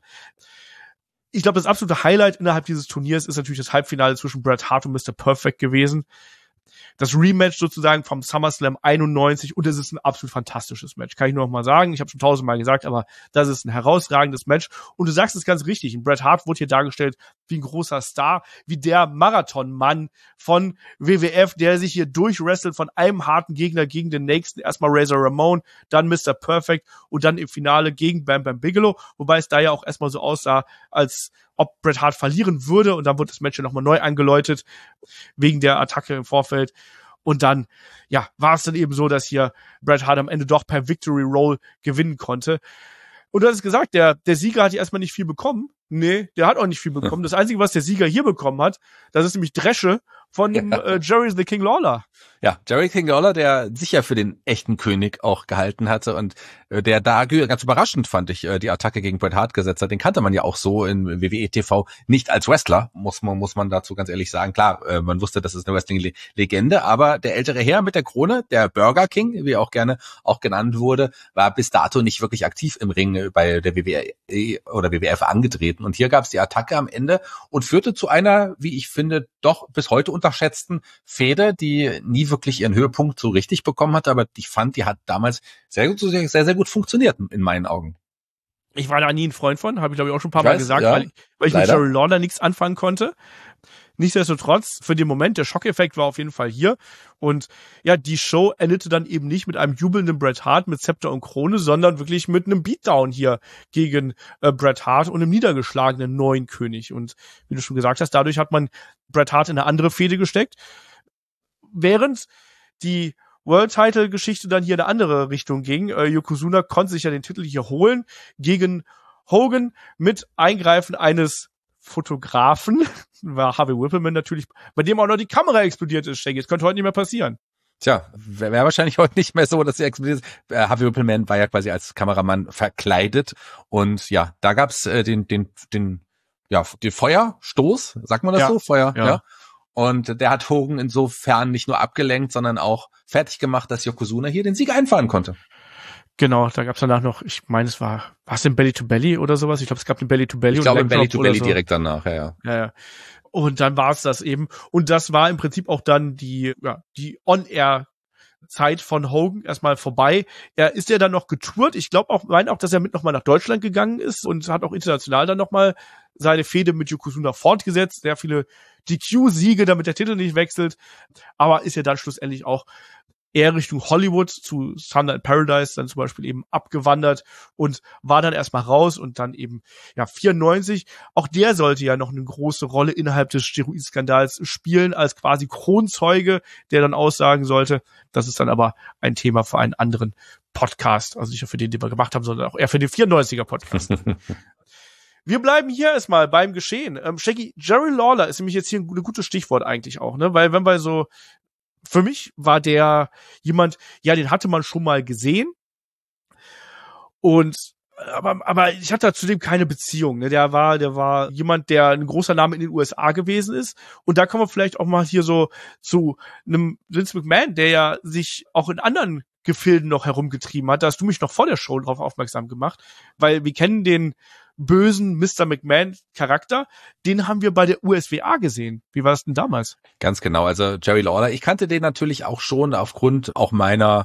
Ich glaube, das absolute Highlight innerhalb dieses Turniers ist natürlich das Halbfinale zwischen Bret Hart und Mr. Perfect gewesen. Das Rematch sozusagen vom SummerSlam 91, und es ist ein absolut fantastisches Match. Kann ich nur noch mal sagen. Ich habe schon 1000-mal gesagt, aber das ist ein herausragendes Match. Und du sagst es ganz richtig. Bret Hart wurde hier dargestellt wie ein großer Star, wie der Marathonmann von WWF, der sich hier durchwrestelt von einem harten Gegner gegen den nächsten. Erstmal Razor Ramon, dann Mr. Perfect und dann im Finale gegen Bam Bam Bigelow. Wobei es da ja auch erstmal so aussah, als ob Bret Hart verlieren würde, und dann wurde das Match ja nochmal neu angeläutet, wegen der Attacke im Vorfeld. Und dann, ja, war es dann eben so, dass hier Bret Hart am Ende doch per Victory Roll gewinnen konnte. Und du hast es gesagt, der Sieger hat hier erstmal nicht viel bekommen. Nee, der hat auch nicht viel bekommen. Das Einzige, was der Sieger hier bekommen hat, das ist nämlich Dresche von dem Jerry the King Lawler. Ja, Jerry King Lawler, der sich ja für den echten König auch gehalten hatte und der da ganz überraschend, fand ich, die Attacke gegen Bret Hart gesetzt hat. Den kannte man ja auch so in WWE TV nicht als Wrestler, muss man dazu ganz ehrlich sagen. Klar, man wusste, das ist eine Wrestling-Legende, aber der ältere Herr mit der Krone, der Burger King, wie er auch gerne auch genannt wurde, war bis dato nicht wirklich aktiv im Ring bei der WWE oder WWF angetreten. Und hier gab es die Attacke am Ende und führte zu einer, wie ich finde, doch bis heute unterschätzten Fehde, die nie wirklich ihren Höhepunkt so richtig bekommen hatte, aber ich fand, die hat damals sehr, sehr gut funktioniert in meinen Augen. Ich war da nie ein Freund von, habe ich glaube ich auch schon ein paar Mal gesagt, ja, weil ich mit Jerry Lawler nichts anfangen konnte. Nichtsdestotrotz, für den Moment, der Schockeffekt war auf jeden Fall hier. Und ja, die Show endete dann eben nicht mit einem jubelnden Bret Hart mit Zepter und Krone, sondern wirklich mit einem Beatdown hier gegen Bret Hart und einem niedergeschlagenen neuen König. Und wie du schon gesagt hast, dadurch hat man Bret Hart in eine andere Fehde gesteckt. Während die World-Title-Geschichte dann hier in eine andere Richtung ging. Yokozuna konnte sich ja den Titel hier holen gegen Hogan mit Eingreifen eines Fotografen, war Harvey Whippleman natürlich, bei dem auch noch die Kamera explodiert ist, Shaggy. Das könnte heute nicht mehr passieren. Tja, wäre wahrscheinlich heute nicht mehr so, dass sie explodiert ist. Harvey Whippleman war ja quasi als Kameramann verkleidet und ja, da gab's den Feuerstoß, sagt man das so? Feuer, ja. Und der hat Hogan insofern nicht nur abgelenkt, sondern auch fertig gemacht, dass Yokozuna hier den Sieg einfahren konnte. Genau, da gab's danach noch, ich meine, war es denn Belly to Belly oder sowas? Ich glaube, es gab den Belly to Belly. Ich glaube, Belly to Belly so. Direkt danach, ja. Und dann war es das eben. Und das war im Prinzip auch dann die On-Air-Zeit von Hogan erstmal vorbei. Er ist ja dann noch getourt. Ich glaube auch, dass er mit nochmal nach Deutschland gegangen ist und hat auch international dann nochmal seine Fehde mit Yokozuna fortgesetzt. Sehr viele DQ-Siege, damit der Titel nicht wechselt. Aber ist ja dann schlussendlich auch eher Richtung Hollywood zu Thunder in Paradise dann zum Beispiel eben abgewandert und war dann erstmal raus und dann eben, 94. Auch der sollte ja noch eine große Rolle innerhalb des Steroidskandals spielen, als quasi Kronzeuge, der dann aussagen sollte. Das ist dann aber ein Thema für einen anderen Podcast. Also nicht für den wir gemacht haben, sondern auch eher für den 94er Podcast. Wir bleiben hier erstmal beim Geschehen. Shaggy, Jerry Lawler ist nämlich jetzt hier ein gutes Stichwort eigentlich auch, ne? Weil wenn wir so, für mich war der jemand, den hatte man schon mal gesehen. Und aber ich hatte zu dem keine Beziehung. Ne? Der war jemand, der ein großer Name in den USA gewesen ist. Und da kommen wir vielleicht auch mal hier so zu einem Vince McMahon, der ja sich auch in anderen Gefilden noch herumgetrieben hat. Da hast du mich noch vor der Show drauf aufmerksam gemacht, weil wir kennen den bösen Mr. McMahon-Charakter, den haben wir bei der USWA gesehen. Wie war es denn damals? Ganz genau, also Jerry Lawler, ich kannte den natürlich auch schon aufgrund auch meiner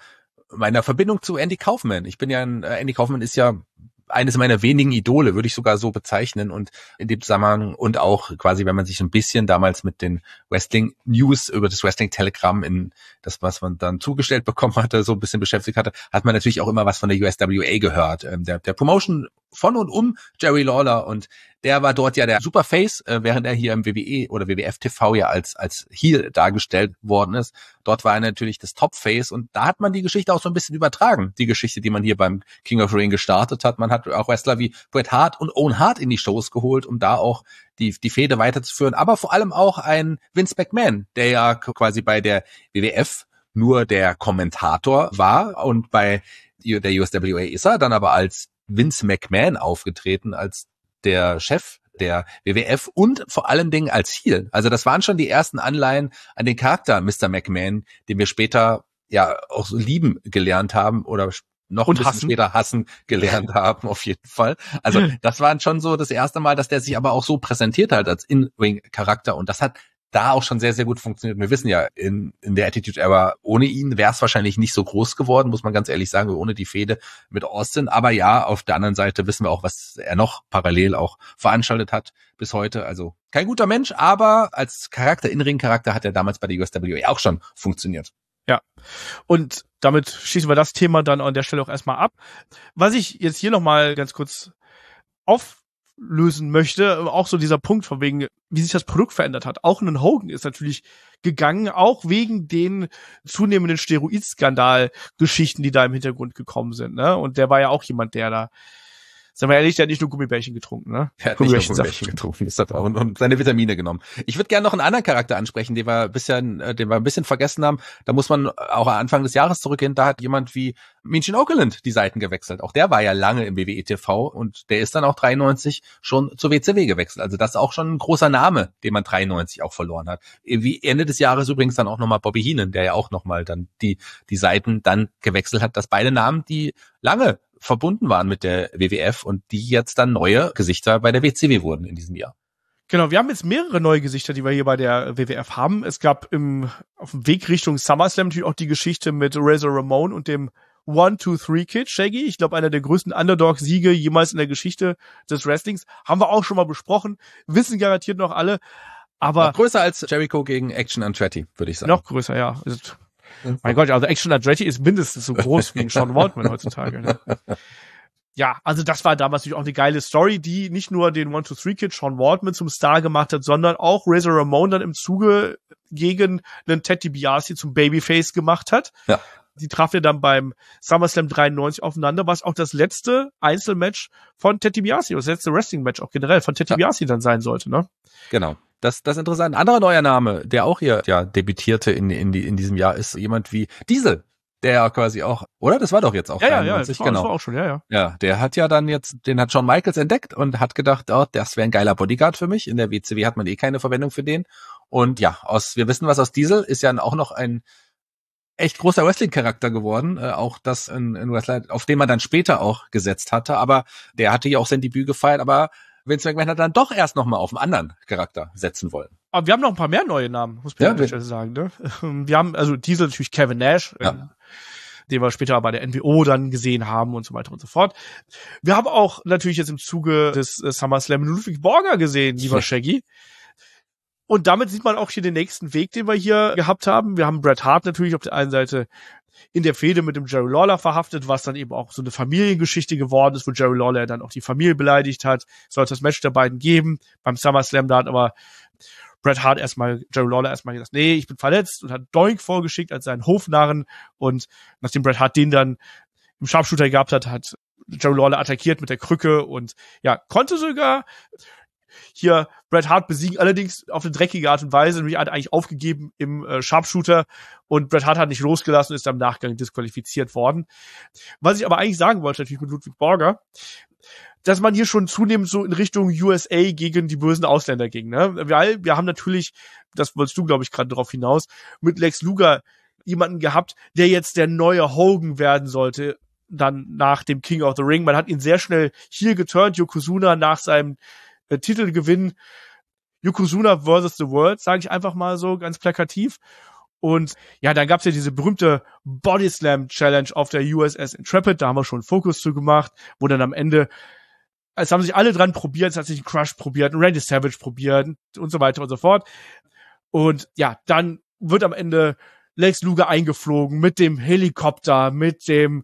Verbindung zu Andy Kaufman. Andy Kaufman ist ja eines meiner wenigen Idole, würde ich sogar so bezeichnen, und in dem Zusammenhang und auch quasi, wenn man sich ein bisschen damals mit den Wrestling News über das Wrestling Telegram in das, was man dann zugestellt bekommen hatte, so ein bisschen beschäftigt hatte, hat man natürlich auch immer was von der USWA gehört, der Promotion von und um Jerry Lawler, und der war dort ja der Superface, während er hier im WWE oder WWF TV ja als Heel dargestellt worden ist. Dort war er natürlich das Top-Face, und da hat man die Geschichte auch so ein bisschen übertragen. Die Geschichte, die man hier beim King of the Ring gestartet hat. Man hat auch Wrestler wie Bret Hart und Owen Hart in die Shows geholt, um da auch die Fehde weiterzuführen. Aber vor allem auch ein Vince McMahon, der ja quasi bei der WWF nur der Kommentator war, und bei der USWA ist er dann aber als Vince McMahon aufgetreten, als der Chef der WWF und vor allen Dingen als Heel. Also das waren schon die ersten Anleihen an den Charakter Mr. McMahon, den wir später ja auch so lieben gelernt haben oder noch ein bisschen später hassen gelernt haben, auf jeden Fall. Also das war schon so das erste Mal, dass der sich aber auch so präsentiert hat als In-Ring-Charakter, und das hat da auch schon sehr, sehr gut funktioniert. Wir wissen ja, in der Attitude Era ohne ihn wäre es wahrscheinlich nicht so groß geworden, muss man ganz ehrlich sagen, ohne die Fehde mit Austin. Aber ja, auf der anderen Seite wissen wir auch, was er noch parallel auch veranstaltet hat bis heute. Also kein guter Mensch, aber als Charakter, In-Ring-Charakter hat er damals bei der USWA auch schon funktioniert. Ja, und damit schließen wir das Thema dann an der Stelle auch erstmal ab. Was ich jetzt hier nochmal ganz kurz auflösen möchte, auch so dieser Punkt von wegen, wie sich das Produkt verändert hat. Auch ein Hogan ist natürlich gegangen, auch wegen den zunehmenden Steroidskandal-Geschichten, die da im Hintergrund gekommen sind, ne? Und der war ja auch jemand, der da, sagen wir ehrlich, der hat nicht nur Gummibärchen getrunken, ne? Er hat nicht nur Gummibärchen getrunken, das hat auch und seine Vitamine genommen. Ich würde gerne noch einen anderen Charakter ansprechen, den wir ein bisschen vergessen haben. Da muss man auch Anfang des Jahres zurückgehen. Da hat jemand wie Mean Gene Okerlund die Seiten gewechselt. Auch der war ja lange im WWE TV, und der ist dann auch 93 schon zur WCW gewechselt. Also das ist auch schon ein großer Name, den man 93 auch verloren hat. Wie Ende des Jahres übrigens dann auch nochmal Bobby Heenan, der ja auch nochmal dann die Seiten dann gewechselt hat. Dass beide Namen, die lange verbunden waren mit der WWF und die jetzt dann neue Gesichter bei der WCW wurden in diesem Jahr. Genau, wir haben jetzt mehrere neue Gesichter, die wir hier bei der WWF haben. Es gab auf dem Weg Richtung SummerSlam natürlich auch die Geschichte mit Razor Ramon und dem 1-2-3-Kid, Shaggy. Ich glaube, einer der größten Underdog-Siege jemals in der Geschichte des Wrestlings. Haben wir auch schon mal besprochen. Wissen garantiert noch alle. Aber noch größer als Jericho gegen Action Andretti, würde ich sagen. Noch größer, ja. Mein Gott, also Action Andretti ist mindestens so groß wie Sean Waltman heutzutage. Ne? Ja, also das war damals natürlich auch eine geile Story, die nicht nur den 1-2-3-Kid Sean Waltman zum Star gemacht hat, sondern auch Razor Ramon dann im Zuge gegen einen Ted DiBiase zum Babyface gemacht hat. Ja. Die traf ja dann beim SummerSlam 93 aufeinander, was auch das letzte Einzelmatch von Ted DiBiase, das letzte Wrestling-Match auch generell von Ted DiBiase dann sein sollte, ne? Genau. Das ist interessant. Ein anderer neuer Name, der auch hier debütierte in diesem Jahr, ist jemand wie Diesel, der ja quasi auch, oder? Das war doch jetzt auch. Ja, das war auch schon, ja. Ja, der hat ja dann den hat Shawn Michaels entdeckt und hat gedacht, das wäre ein geiler Bodyguard für mich. In der WCW hat man keine Verwendung für den. Und ja, wir wissen was aus Diesel, ist ja auch noch ein echt großer Wrestling-Charakter geworden, auch das ein Wrestler, auf den man dann später auch gesetzt hatte, aber der hatte ja auch sein Debüt gefeiert, aber Vince McMahon hat dann doch erst nochmal auf einen anderen Charakter setzen wollen. Aber wir haben noch ein paar mehr neue Namen, muss man sagen. Ne? Wir haben also Diesel natürlich Kevin Nash, den wir später bei der NWO dann gesehen haben und so weiter und so fort. Wir haben auch natürlich jetzt im Zuge des SummerSlam Ludwig Borger gesehen, lieber Shaggy. Und damit sieht man auch hier den nächsten Weg, den wir hier gehabt haben. Wir haben Bret Hart natürlich auf der einen Seite in der Fehde mit dem Jerry Lawler verhaftet, was dann eben auch so eine Familiengeschichte geworden ist, wo Jerry Lawler dann auch die Familie beleidigt hat. Sollte das Match der beiden geben. Beim SummerSlam, da hat aber Bret Hart Jerry Lawler erstmal gesagt, nee, ich bin verletzt, und hat Doink vorgeschickt als seinen Hofnarren. Und nachdem Bret Hart den dann im Sharpshooter gehabt hat Jerry Lawler attackiert mit der Krücke und ja, konnte sogar hier Bret Hart besiegen, allerdings auf eine dreckige Art und Weise, nämlich hat eigentlich aufgegeben im Sharpshooter, und Bret Hart hat nicht losgelassen und ist im Nachgang disqualifiziert worden. Was ich aber eigentlich sagen wollte, natürlich mit Ludwig Borger, dass man hier schon zunehmend so in Richtung USA gegen die bösen Ausländer ging, ne? Weil wir haben natürlich, das wolltest du, glaube ich, gerade drauf hinaus, mit Lex Luger jemanden gehabt, der jetzt der neue Hogan werden sollte, dann nach dem King of the Ring. Man hat ihn sehr schnell hier geturnt, Yokozuna nach seinem Titelgewinn, Yokozuna versus the World, sage ich einfach mal so ganz plakativ. Und ja, dann gab's ja diese berühmte Body Slam Challenge auf der USS Intrepid, da haben wir schon einen Fokus zu gemacht, wo dann am Ende, es haben sich alle dran probiert, es hat sich ein Crush probiert, ein Randy Savage probiert und so weiter und so fort. Und ja, dann wird am Ende Lex Luger eingeflogen mit dem Helikopter, mit dem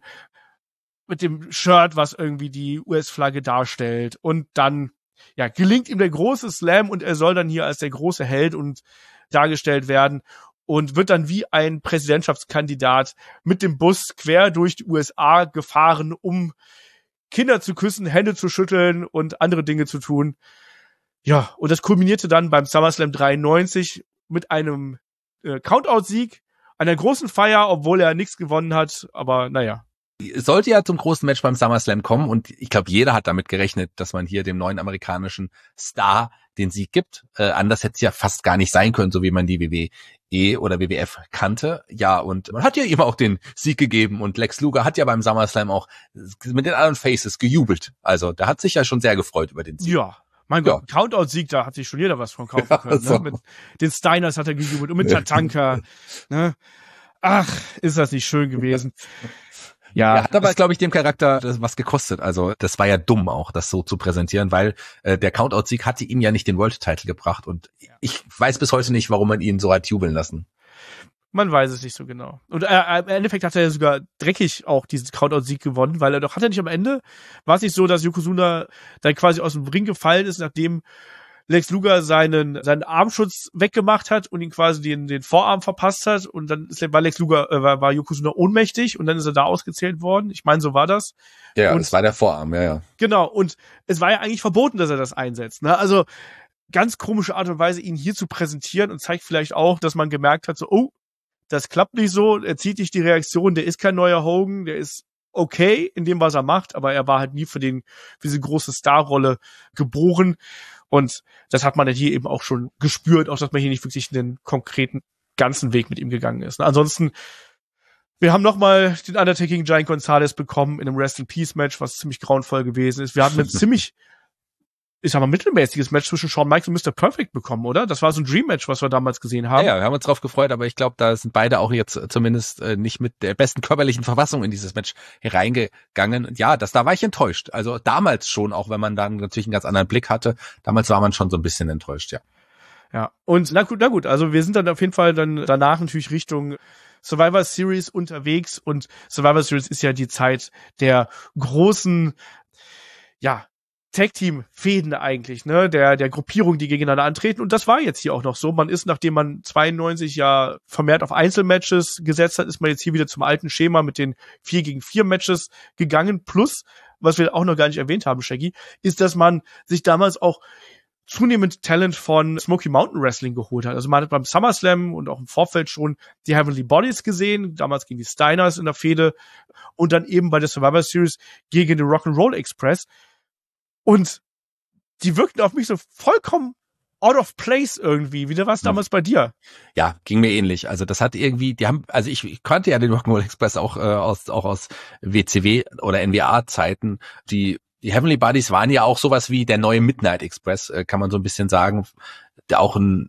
Shirt, was irgendwie die US-Flagge darstellt, und dann ja, gelingt ihm der große Slam und er soll dann hier als der große Held und dargestellt werden und wird dann wie ein Präsidentschaftskandidat mit dem Bus quer durch die USA gefahren, um Kinder zu küssen, Hände zu schütteln und andere Dinge zu tun. Ja, und das kulminierte dann beim SummerSlam 93 mit einem Countout-Sieg, einer großen Feier, obwohl er nichts gewonnen hat, aber naja. Sollte ja zum großen Match beim SummerSlam kommen, und ich glaube, jeder hat damit gerechnet, dass man hier dem neuen amerikanischen Star den Sieg gibt. Anders hätte es ja fast gar nicht sein können, so wie man die WWE oder WWF kannte. Ja, und man hat ja ihm auch den Sieg gegeben, und Lex Luger hat ja beim SummerSlam auch mit den anderen Faces gejubelt. Also da hat sich ja schon sehr gefreut über den Sieg. Ja. Mein Gott, Countout-Sieg, da hat sich schon jeder was von kaufen können. So. Ne? Mit den Steiners hat er gejubelt und mit Tatanka. Ne? Ach, ist das nicht schön gewesen. Ja, hat aber, glaube ich, dem Charakter was gekostet. Also das war ja dumm auch, das so zu präsentieren, weil der Countout-Sieg hatte ihm ja nicht den World-Title gebracht, und ich weiß bis heute nicht, warum man ihn so hat jubeln lassen. Man weiß es nicht so genau. Und im Endeffekt hat er ja sogar dreckig auch diesen Countout-Sieg gewonnen, weil hat er nicht am Ende, war es nicht so, dass Yokozuna dann quasi aus dem Ring gefallen ist, nachdem Lex Luger seinen Armschutz weggemacht hat und ihn quasi den Vorarm verpasst hat, und dann war Yokozuna ohnmächtig und dann ist er da ausgezählt worden. Ich meine, so war das. Ja, und das war der Vorarm, ja. Genau, und es war ja eigentlich verboten, dass er das einsetzt. Ne? Also ganz komische Art und Weise, ihn hier zu präsentieren, und zeigt vielleicht auch, dass man gemerkt hat, so, oh, das klappt nicht so, er zieht nicht die Reaktion, der ist kein neuer Hogan, der ist okay in dem, was er macht, aber er war halt nie für diese große Starrolle geboren. Und das hat man ja hier eben auch schon gespürt, auch dass man hier nicht wirklich einen konkreten ganzen Weg mit ihm gegangen ist. Ansonsten, wir haben nochmal den Undertaker gegen Giant Gonzalez bekommen in einem Rest in Peace Match, was ziemlich grauenvoll gewesen ist. Wir haben ein ziemlich, mittelmäßiges Match zwischen Shawn Michaels und Mr. Perfect bekommen, oder? Das war so ein Dream Match, was wir damals gesehen haben. Ja, wir haben uns drauf gefreut, aber ich glaube, da sind beide auch jetzt zumindest nicht mit der besten körperlichen Verfassung in dieses Match hereingegangen. Und ja, da war ich enttäuscht. Also damals schon, auch wenn man dann natürlich einen ganz anderen Blick hatte, damals war man schon so ein bisschen enttäuscht, ja. Ja, und na gut, also wir sind dann auf jeden Fall dann danach natürlich Richtung Survivor Series unterwegs, und Survivor Series ist ja die Zeit der großen, ja, Tag-Team-Fäden eigentlich, ne, der Gruppierung, die gegeneinander antreten. Und das war jetzt hier auch noch so. Man ist, nachdem man 92 ja vermehrt auf Einzelmatches gesetzt hat, ist man jetzt hier wieder zum alten Schema mit den 4-gegen-4 Matches gegangen. Plus, was wir auch noch gar nicht erwähnt haben, Shaggy, ist, dass man sich damals auch zunehmend Talent von Smoky Mountain Wrestling geholt hat. Also man hat beim SummerSlam und auch im Vorfeld schon die Heavenly Bodies gesehen, damals gegen die Steiners in der Fehde, und dann eben bei der Survivor Series gegen den Rock'n'Roll Express. Und die wirkten auf mich so vollkommen out of place irgendwie. Wie war es damals bei dir? Ja, ging mir ähnlich. Also das hat irgendwie, ich kannte ja den Rock'n'Roll Express auch aus WCW oder NWA-Zeiten. Die Heavenly Bodies waren ja auch sowas wie der neue Midnight Express, kann man so ein bisschen sagen. Der auch ein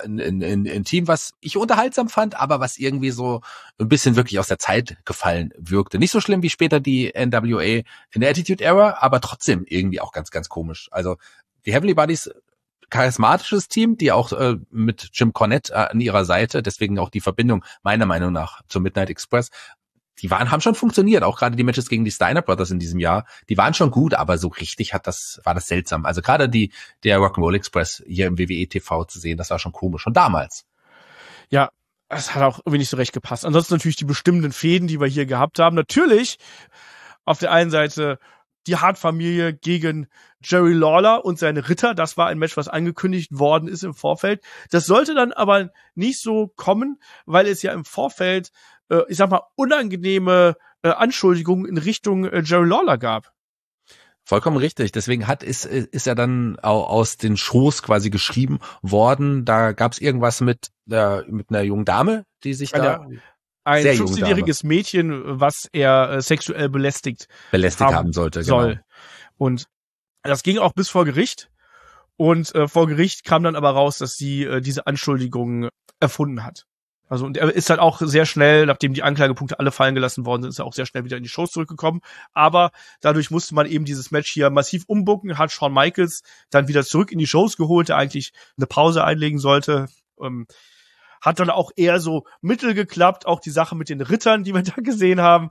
Team, was ich unterhaltsam fand, aber was irgendwie so ein bisschen wirklich aus der Zeit gefallen wirkte. Nicht so schlimm wie später die NWA in der Attitude Era, aber trotzdem irgendwie auch ganz, ganz komisch. Also die Heavenly Bodies charismatisches Team, die auch mit Jim Cornette an ihrer Seite, deswegen auch die Verbindung meiner Meinung nach zum Midnight Express, haben schon funktioniert, auch gerade die Matches gegen die Steiner Brothers in diesem Jahr, die waren schon gut, aber so richtig war das seltsam. Also gerade der Rock'n'Roll Express hier im WWE TV zu sehen, das war schon komisch, schon damals. Ja, es hat auch irgendwie nicht so recht gepasst. Ansonsten natürlich die bestimmenden Fäden, die wir hier gehabt haben. Natürlich auf der einen Seite die Hart-Familie gegen Jerry Lawler und seine Ritter. Das war ein Match, was angekündigt worden ist im Vorfeld. Das sollte dann aber nicht so kommen, weil es ja im Vorfeld, ich sag mal, unangenehme Anschuldigungen in Richtung Jerry Lawler gab. Vollkommen richtig. Deswegen ist er dann auch aus den Shows quasi geschrieben worden. Da gab es irgendwas mit einer jungen Dame, die sich da... Ein 15-jähriges Mädchen, was er sexuell belästigt haben sollte. Genau. Und das ging auch bis vor Gericht. Und vor Gericht kam dann aber raus, dass sie diese Anschuldigungen erfunden hat. Also, und er ist halt auch sehr schnell, nachdem die Anklagepunkte alle fallen gelassen worden sind, ist er auch sehr schnell wieder in die Shows zurückgekommen. Aber dadurch musste man eben dieses Match hier massiv umbucken, hat Shawn Michaels dann wieder zurück in die Shows geholt, der eigentlich eine Pause einlegen sollte. Hat dann auch eher so mittel geklappt, auch die Sache mit den Rittern, die wir da gesehen haben.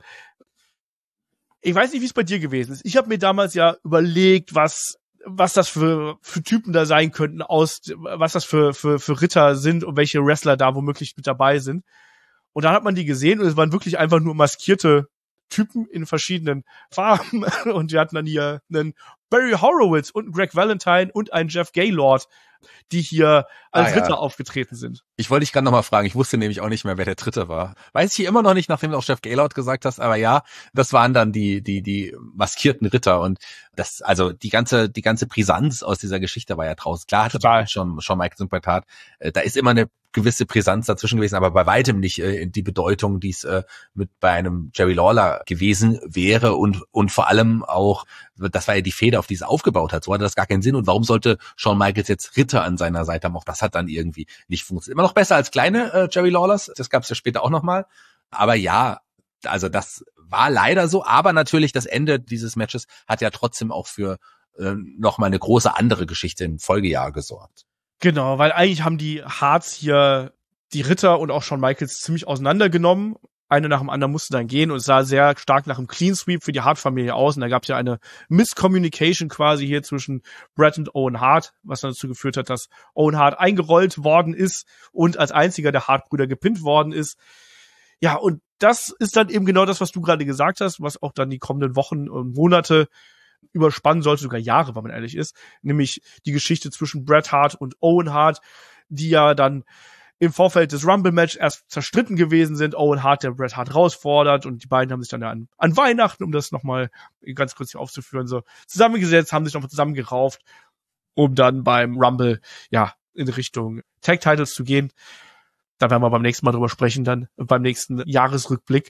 Ich weiß nicht, wie es bei dir gewesen ist. Ich habe mir damals ja überlegt, was das für Typen da sein könnten, was das für Ritter sind und welche Wrestler da womöglich mit dabei sind. Und dann hat man die gesehen und es waren wirklich einfach nur maskierte Typen in verschiedenen Farben. Und wir hatten dann hier einen Barry Horowitz und einen Greg Valentine und einen Jeff Gaylord, die hier als Ritter aufgetreten sind. Ich wollte dich gerade nochmal fragen, ich wusste nämlich auch nicht mehr, wer der Dritte war. Weiß ich immer noch nicht, nachdem du auch Jeff Gaylord gesagt hast, aber ja, das waren dann die maskierten Ritter und das, also die ganze Brisanz aus dieser Geschichte war ja draußen. Klar hatte schon Michaels und Bret Hart, da ist immer eine gewisse Brisanz dazwischen gewesen, aber bei weitem nicht die Bedeutung, die es bei einem Jerry Lawler gewesen wäre und vor allem auch, das war ja die Fehde, auf die es aufgebaut hat, so hatte das gar keinen Sinn und warum sollte Shawn Michaels jetzt Ritter an seiner Seite haben, auch das hat dann irgendwie nicht funktioniert. Immer noch besser als kleine Jerry Lawlers, das gab es ja später auch nochmal, aber ja, also das war leider so, aber natürlich das Ende dieses Matches hat ja trotzdem auch für nochmal eine große andere Geschichte im Folgejahr gesorgt. Genau, weil eigentlich haben die Harts hier die Ritter und auch Shawn Michaels ziemlich auseinandergenommen. Eine nach dem anderen musste dann gehen und es sah sehr stark nach einem Clean Sweep für die Hart-Familie aus. Und da gab es ja eine Miscommunication quasi hier zwischen Bret und Owen Hart, was dann dazu geführt hat, dass Owen Hart eingerollt worden ist und als einziger der Hart-Brüder gepinnt worden ist. Ja, und das ist dann eben genau das, was du gerade gesagt hast, was auch dann die kommenden Wochen und Monate überspannen sollte, sogar Jahre, wenn man ehrlich ist, nämlich die Geschichte zwischen Bret Hart und Owen Hart, die ja dann im Vorfeld des Rumble-Match erst zerstritten gewesen sind. Owen Hart, der Bret Hart herausfordert und die beiden haben sich dann ja an Weihnachten, um das nochmal ganz kurz hier aufzuführen, so zusammengesetzt, haben sich nochmal zusammengerauft, um dann beim Rumble, ja, in Richtung Tag-Titles zu gehen. Da werden wir beim nächsten Mal drüber sprechen, dann beim nächsten Jahresrückblick.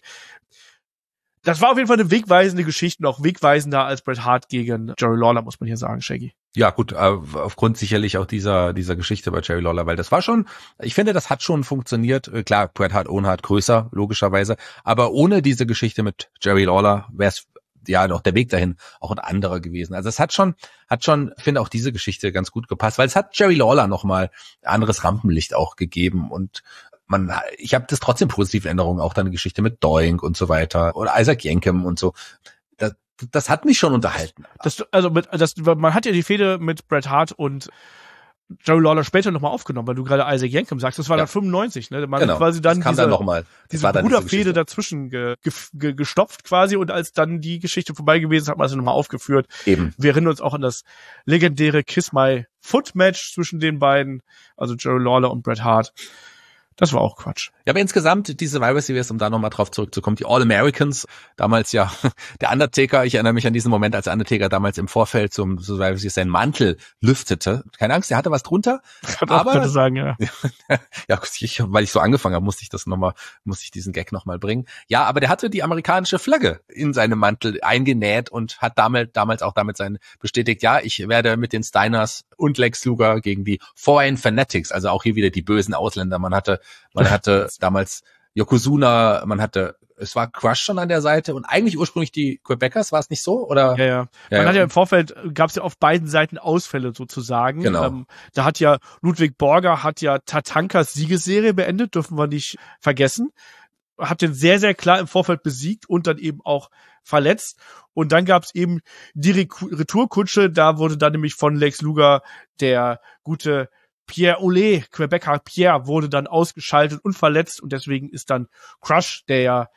Das war auf jeden Fall eine wegweisende Geschichte und auch wegweisender als Bret Hart gegen Jerry Lawler, muss man hier sagen, Shaggy. Ja, gut, aufgrund sicherlich auch dieser Geschichte bei Jerry Lawler, weil das war schon, ich finde, das hat schon funktioniert. Klar, Bret Hart, Owen Hart größer, logischerweise, aber ohne diese Geschichte mit Jerry Lawler wäre es ja noch der Weg dahin auch ein anderer gewesen. Also es hat schon, finde auch diese Geschichte ganz gut gepasst, weil es hat Jerry Lawler nochmal anderes Rampenlicht auch gegeben und ich habe das trotzdem positive Erinnerungen, auch dann eine Geschichte mit Doink und so weiter oder Isaac Yankem und so. Das hat mich schon unterhalten. Man hat ja die Fehde mit Bret Hart und Jerry Lawler später nochmal aufgenommen, weil du gerade Isaac Yankem sagst, das war dann 95, ne? Man hat quasi dann diese Bruderfehde dazwischen gestopft quasi und als dann die Geschichte vorbei gewesen ist, hat man sie nochmal aufgeführt. Eben. Wir erinnern uns auch an das legendäre Kiss My Foot Match zwischen den beiden, also Jerry Lawler und Bret Hart. Das war auch Quatsch. Ja, aber insgesamt die Survivor Series, um da nochmal drauf zurückzukommen, die All-Americans, damals ja der Undertaker, ich erinnere mich an diesen Moment, als der Undertaker damals im Vorfeld zum Survivor Series seinen Mantel lüftete. Keine Angst, der hatte was drunter. Aber könnte sagen, ja. Ja, weil ich so angefangen habe, musste ich diesen Gag nochmal bringen. Ja, aber der hatte die amerikanische Flagge in seinem Mantel eingenäht und hat damals auch damit bestätigt, ja, ich werde mit den Steiners und Lex Luger gegen die Foreign Fanatics, also auch hier wieder die bösen Ausländer. Man hatte damals Yokozuna, man hatte es war Crush schon an der Seite und eigentlich ursprünglich die Quebecers, war es nicht so? Oder? Ja. Man hat ja im Vorfeld, gab es ja auf beiden Seiten Ausfälle sozusagen. Genau. Da hat ja Ludwig Borger Tatankas Siegesserie beendet, dürfen wir nicht vergessen. Hat den sehr, sehr klar im Vorfeld besiegt und dann eben auch verletzt. Und dann gab es eben die Retourkutsche, da wurde dann nämlich von Lex Luger der gute Pierre Olé, Quebecer Pierre, wurde dann ausgeschaltet und verletzt und deswegen ist dann Crush, der ja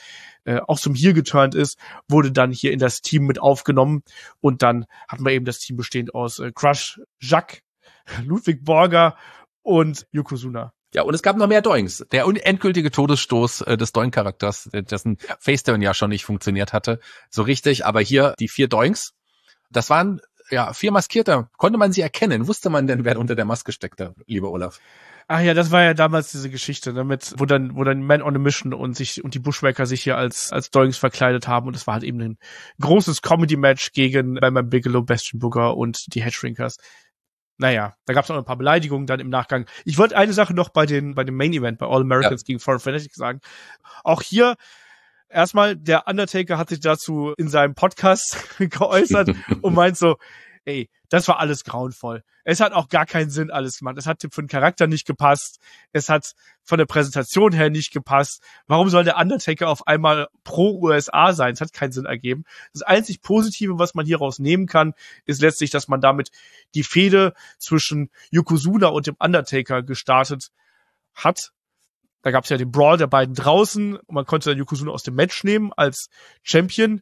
auch zum Heel geturnt ist, wurde dann hier in das Team mit aufgenommen und dann hatten wir eben das Team bestehend aus Crush, Jacques, Ludwig Borger und Yokozuna. Ja, und es gab noch mehr Doinks. Der endgültige Todesstoß des Doink-Charakters, dessen Faceturn ja schon nicht funktioniert hatte, so richtig, aber hier die 4 Doinks, das waren 4 Maskierte. Konnte man sie erkennen? Wusste man denn, wer unter der Maske steckte, lieber Olaf? Ach ja, das war ja damals diese Geschichte, damit, wo dann Man on a Mission und die Bushwhacker sich hier als Doinks verkleidet haben und es war halt eben ein großes Comedy-Match gegen Bam Bigelow, Bastion Booger und die Hedgehrinkers. Naja, da gab es noch ein paar Beleidigungen dann im Nachgang. Ich wollte eine Sache noch bei dem Main Event, bei All Americans gegen Foreign Fanatics sagen. Auch hier erstmal, der Undertaker hat sich dazu in seinem Podcast geäußert und meint so, ey, das war alles grauenvoll. Es hat auch gar keinen Sinn alles gemacht. Es hat für den Charakter nicht gepasst. Es hat von der Präsentation her nicht gepasst. Warum soll der Undertaker auf einmal pro USA sein? Es hat keinen Sinn ergeben. Das einzig Positive, was man hieraus nehmen kann, ist letztlich, dass man damit die Fehde zwischen Yokozuna und dem Undertaker gestartet hat. Da gab es ja den Brawl der beiden draußen und man konnte dann Yokozuna aus dem Match nehmen als Champion.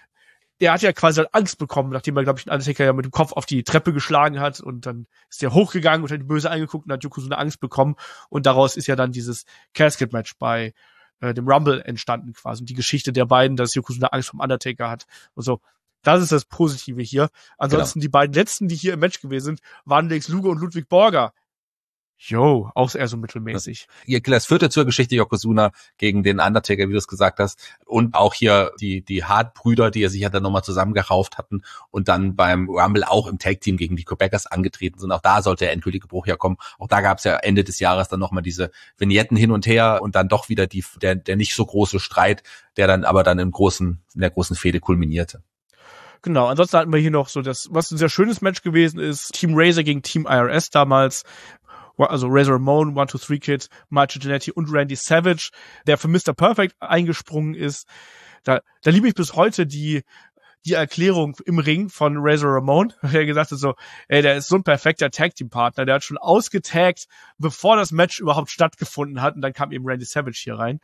Er hat ja quasi Angst bekommen, nachdem er, glaube ich, den Undertaker ja mit dem Kopf auf die Treppe geschlagen hat und dann ist er hochgegangen und hat die Böse angeguckt und hat Yokozuna Angst bekommen und daraus ist ja dann dieses Casket-Match bei dem Rumble entstanden quasi und die Geschichte der beiden, dass Yokozuna Angst vom Undertaker hat und so. Das ist das Positive hier. Ansonsten die beiden letzten, die hier im Match gewesen sind, waren Lex Luger und Ludwig Borger. Auch eher so mittelmäßig. Hier das führte zur Geschichte Yokozuna gegen den Undertaker, wie du es gesagt hast. Und auch hier die Hart-Brüder, die sich ja dann nochmal zusammengerauft hatten und dann beim Rumble auch im Tag-Team gegen die Quebecers angetreten sind. Auch da sollte der endgültige Bruch ja kommen. Auch da gab es ja Ende des Jahres dann nochmal diese Vignetten hin und her und dann doch wieder der nicht so große Streit, der dann aber dann in der großen Fehde kulminierte. Genau, ansonsten hatten wir hier noch so das, was ein sehr schönes Match gewesen ist, Team Razor gegen Team IRS damals. Also Razor Ramon, 1-2-3 Kid, Macho Jannetty und Randy Savage, der für Mr. Perfect eingesprungen ist. Da liebe ich bis heute die Erklärung im Ring von Razor Ramon, der gesagt hat so, ey, der ist so ein perfekter Tag-Team-Partner, der hat schon ausgetaggt, bevor das Match überhaupt stattgefunden hat und dann kam eben Randy Savage hier rein.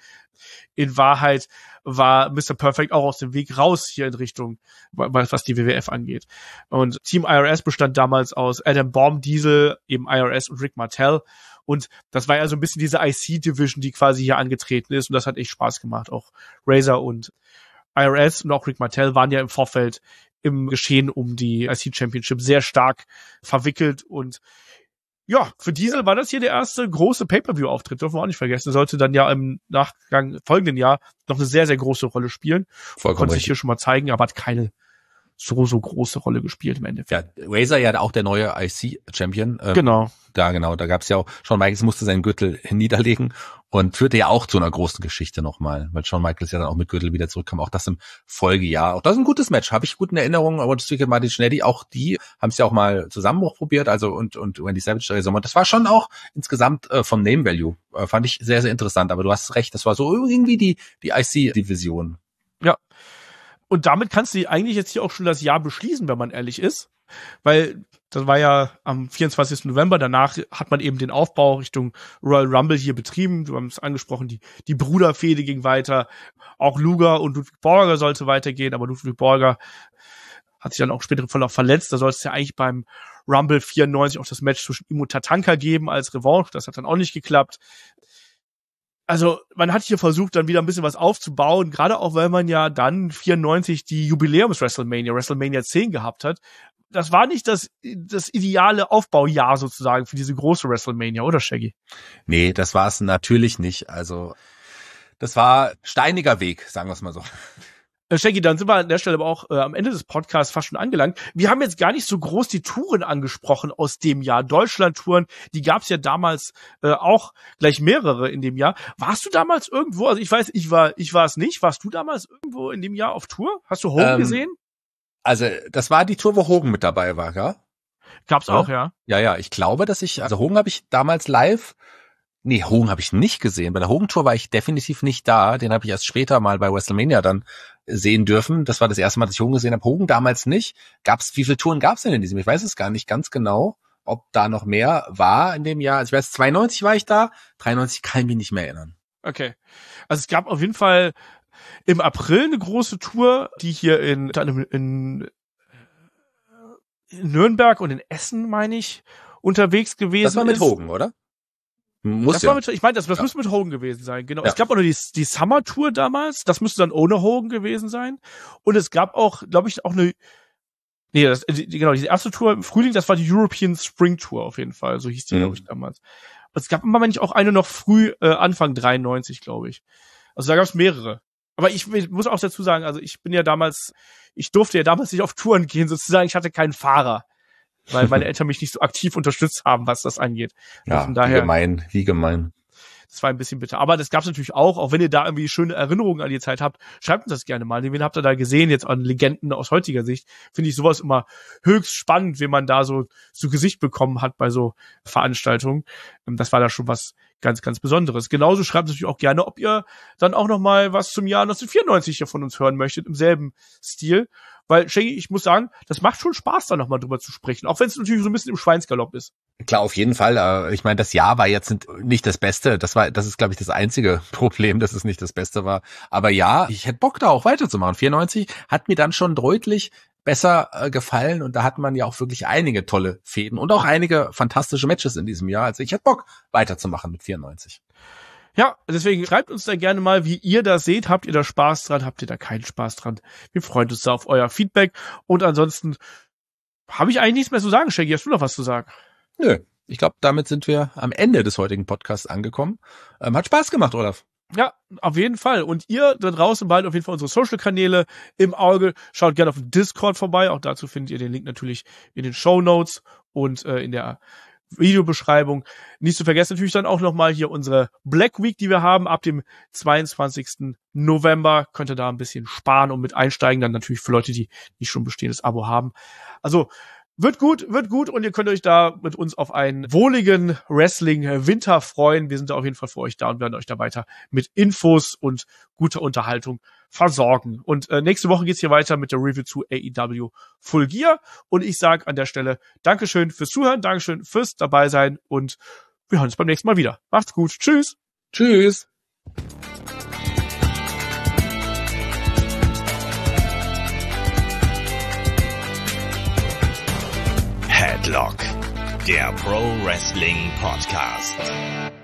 In Wahrheit war Mr. Perfect auch aus dem Weg raus hier in Richtung, was die WWF angeht. Und Team IRS bestand damals aus Adam Bomb, Diesel, eben IRS und Rick Martel. Und das war ja so ein bisschen diese IC-Division, die quasi hier angetreten ist und das hat echt Spaß gemacht. Auch Razor und IRS und auch Rick Martel waren ja im Vorfeld im Geschehen um die IC Championship sehr stark verwickelt und ja, für Diesel war das hier der erste große Pay-Per-View-Auftritt, dürfen wir auch nicht vergessen. Sollte dann ja im folgenden Jahr noch eine sehr, sehr große Rolle spielen. Konnte sich hier schon mal zeigen, aber hat keine so große Rolle gespielt im Endeffekt. Ja, Razor ja auch der neue IC-Champion. Genau. Da gab's ja auch, Shawn Michaels musste seinen Gürtel niederlegen und führte ja auch zu einer großen Geschichte nochmal, weil Shawn Michaels ja dann auch mit Gürtel wieder zurückkam, auch das im Folgejahr. Auch das ist ein gutes Match, habe ich gut in Erinnerung, aber das Martin Schnelli, auch die haben es ja auch mal Zusammenbruch probiert, also und Randy Savage, und das war schon auch insgesamt vom Name Value, fand ich sehr, sehr interessant, aber du hast recht, das war so irgendwie die IC-Division. Ja. Und damit kannst du eigentlich jetzt hier auch schon das Jahr beschließen, wenn man ehrlich ist. Weil das war ja am 24. November, danach hat man eben den Aufbau Richtung Royal Rumble hier betrieben. Du hast es angesprochen, die Bruderfehde ging weiter. Auch Luger und Ludwig Borger sollte weitergehen, aber Ludwig Borger hat sich dann auch später voll verletzt. Da sollte es ja eigentlich beim Rumble 94 auch das Match zwischen ihm und Tatanka geben als Revanche. Das hat dann auch nicht geklappt. Also man hat hier versucht, dann wieder ein bisschen was aufzubauen, gerade auch, weil man ja dann 94 die WrestleMania 10 gehabt hat. Das war nicht das ideale Aufbaujahr sozusagen für diese große WrestleMania, oder Shaggy? Nee, das war es natürlich nicht. Also das war steiniger Weg, sagen wir es mal so. Shaggy, dann sind wir an der Stelle aber auch am Ende des Podcasts fast schon angelangt. Wir haben jetzt gar nicht so groß die Touren angesprochen aus dem Jahr. Deutschland-Touren, die gab's ja damals auch gleich mehrere in dem Jahr. Warst du damals irgendwo? Also ich weiß, ich war es nicht. Warst du damals irgendwo in dem Jahr auf Tour? Hast du Hogan gesehen? Also das war die Tour, wo Hogan mit dabei war, ja? Gab's auch, ja. Ja, ich glaube, also Hogan habe ich damals live. Nee, Hogan habe ich nicht gesehen. Bei der Hogan-Tour war ich definitiv nicht da. Den habe ich erst später mal bei WrestleMania dann sehen dürfen. Das war das erste Mal, dass ich Hogan gesehen habe. Hogan damals nicht. Wie viele Touren gab's denn in diesem? Ich weiß es gar nicht ganz genau, ob da noch mehr war in dem Jahr. Also ich weiß, 92 war ich da, 93 kann ich mich nicht mehr erinnern. Okay. Also es gab auf jeden Fall im April eine große Tour, die hier in Nürnberg und in Essen, meine ich, unterwegs gewesen ist. Das war mit Hogan, oder? Ich meine, das müsste mit Hogan gewesen sein, genau. Ja. Es gab auch noch die Summer Tour damals, das müsste dann ohne Hogan gewesen sein. Und es gab auch, glaube ich, auch eine, die erste Tour im Frühling, das war die European Spring Tour auf jeden Fall, so hieß die, glaube ich, damals. Und es gab immer, wenn ich auch eine noch früh, Anfang 93, glaube ich. Also da gab es mehrere. Aber ich muss auch dazu sagen, also ich durfte ja damals nicht auf Touren gehen, sozusagen, ich hatte keinen Fahrer. Weil meine Eltern mich nicht so aktiv unterstützt haben, was das angeht. Ja, von daher, wie gemein. Das war ein bisschen bitter. Aber das gab's natürlich auch wenn ihr da irgendwie schöne Erinnerungen an die Zeit habt, schreibt uns das gerne mal. Wen habt ihr da gesehen, jetzt an Legenden aus heutiger Sicht? Finde ich sowas immer höchst spannend, wenn man da so zu Gesicht bekommen hat bei so Veranstaltungen. Das war da schon was ganz, ganz Besonderes. Genauso schreibt natürlich auch gerne, ob ihr dann auch noch mal was zum Jahr 1994 hier von uns hören möchtet, im selben Stil. Weil, Shaggy, ich muss sagen, das macht schon Spaß, da nochmal drüber zu sprechen. Auch wenn es natürlich so ein bisschen im Schweinsgalopp ist. Klar, auf jeden Fall. Ich meine, das Jahr war jetzt nicht das Beste. Das ist, glaube ich, das einzige Problem, dass es nicht das Beste war. Aber ja, ich hätte Bock, da auch weiterzumachen. 94 hat mir dann schon deutlich besser gefallen. Und da hat man ja auch wirklich einige tolle Fäden und auch einige fantastische Matches in diesem Jahr. Also ich hätte Bock, weiterzumachen mit 94. Ja, deswegen schreibt uns da gerne mal, wie ihr das seht. Habt ihr da Spaß dran? Habt ihr da keinen Spaß dran? Wir freuen uns da auf euer Feedback. Und ansonsten habe ich eigentlich nichts mehr zu sagen. Shaggy, hast du noch was zu sagen? Nö, ich glaube, damit sind wir am Ende des heutigen Podcasts angekommen. Hat Spaß gemacht, Olaf. Ja, auf jeden Fall. Und ihr da draußen bald auf jeden Fall unsere Social-Kanäle im Auge. Schaut gerne auf dem Discord vorbei. Auch dazu findet ihr den Link natürlich in den Shownotes und in der Videobeschreibung. Nicht zu vergessen natürlich dann auch nochmal hier unsere Black Week, die wir haben. Ab dem 22. November könnt ihr da ein bisschen sparen und mit einsteigen. Dann natürlich für Leute, die nicht schon bestehendes Abo haben. Also wird gut und ihr könnt euch da mit uns auf einen wohligen Wrestling-Winter freuen. Wir sind da auf jeden Fall für euch da und werden euch da weiter mit Infos und guter Unterhaltung versorgen. Und nächste Woche geht's hier weiter mit der Review zu AEW Full Gear. Und ich sage an der Stelle Dankeschön fürs Zuhören, Dankeschön fürs Dabeisein und wir hören uns beim nächsten Mal wieder. Macht's gut. Tschüss. Tschüss. Headlock, der Pro Wrestling Podcast.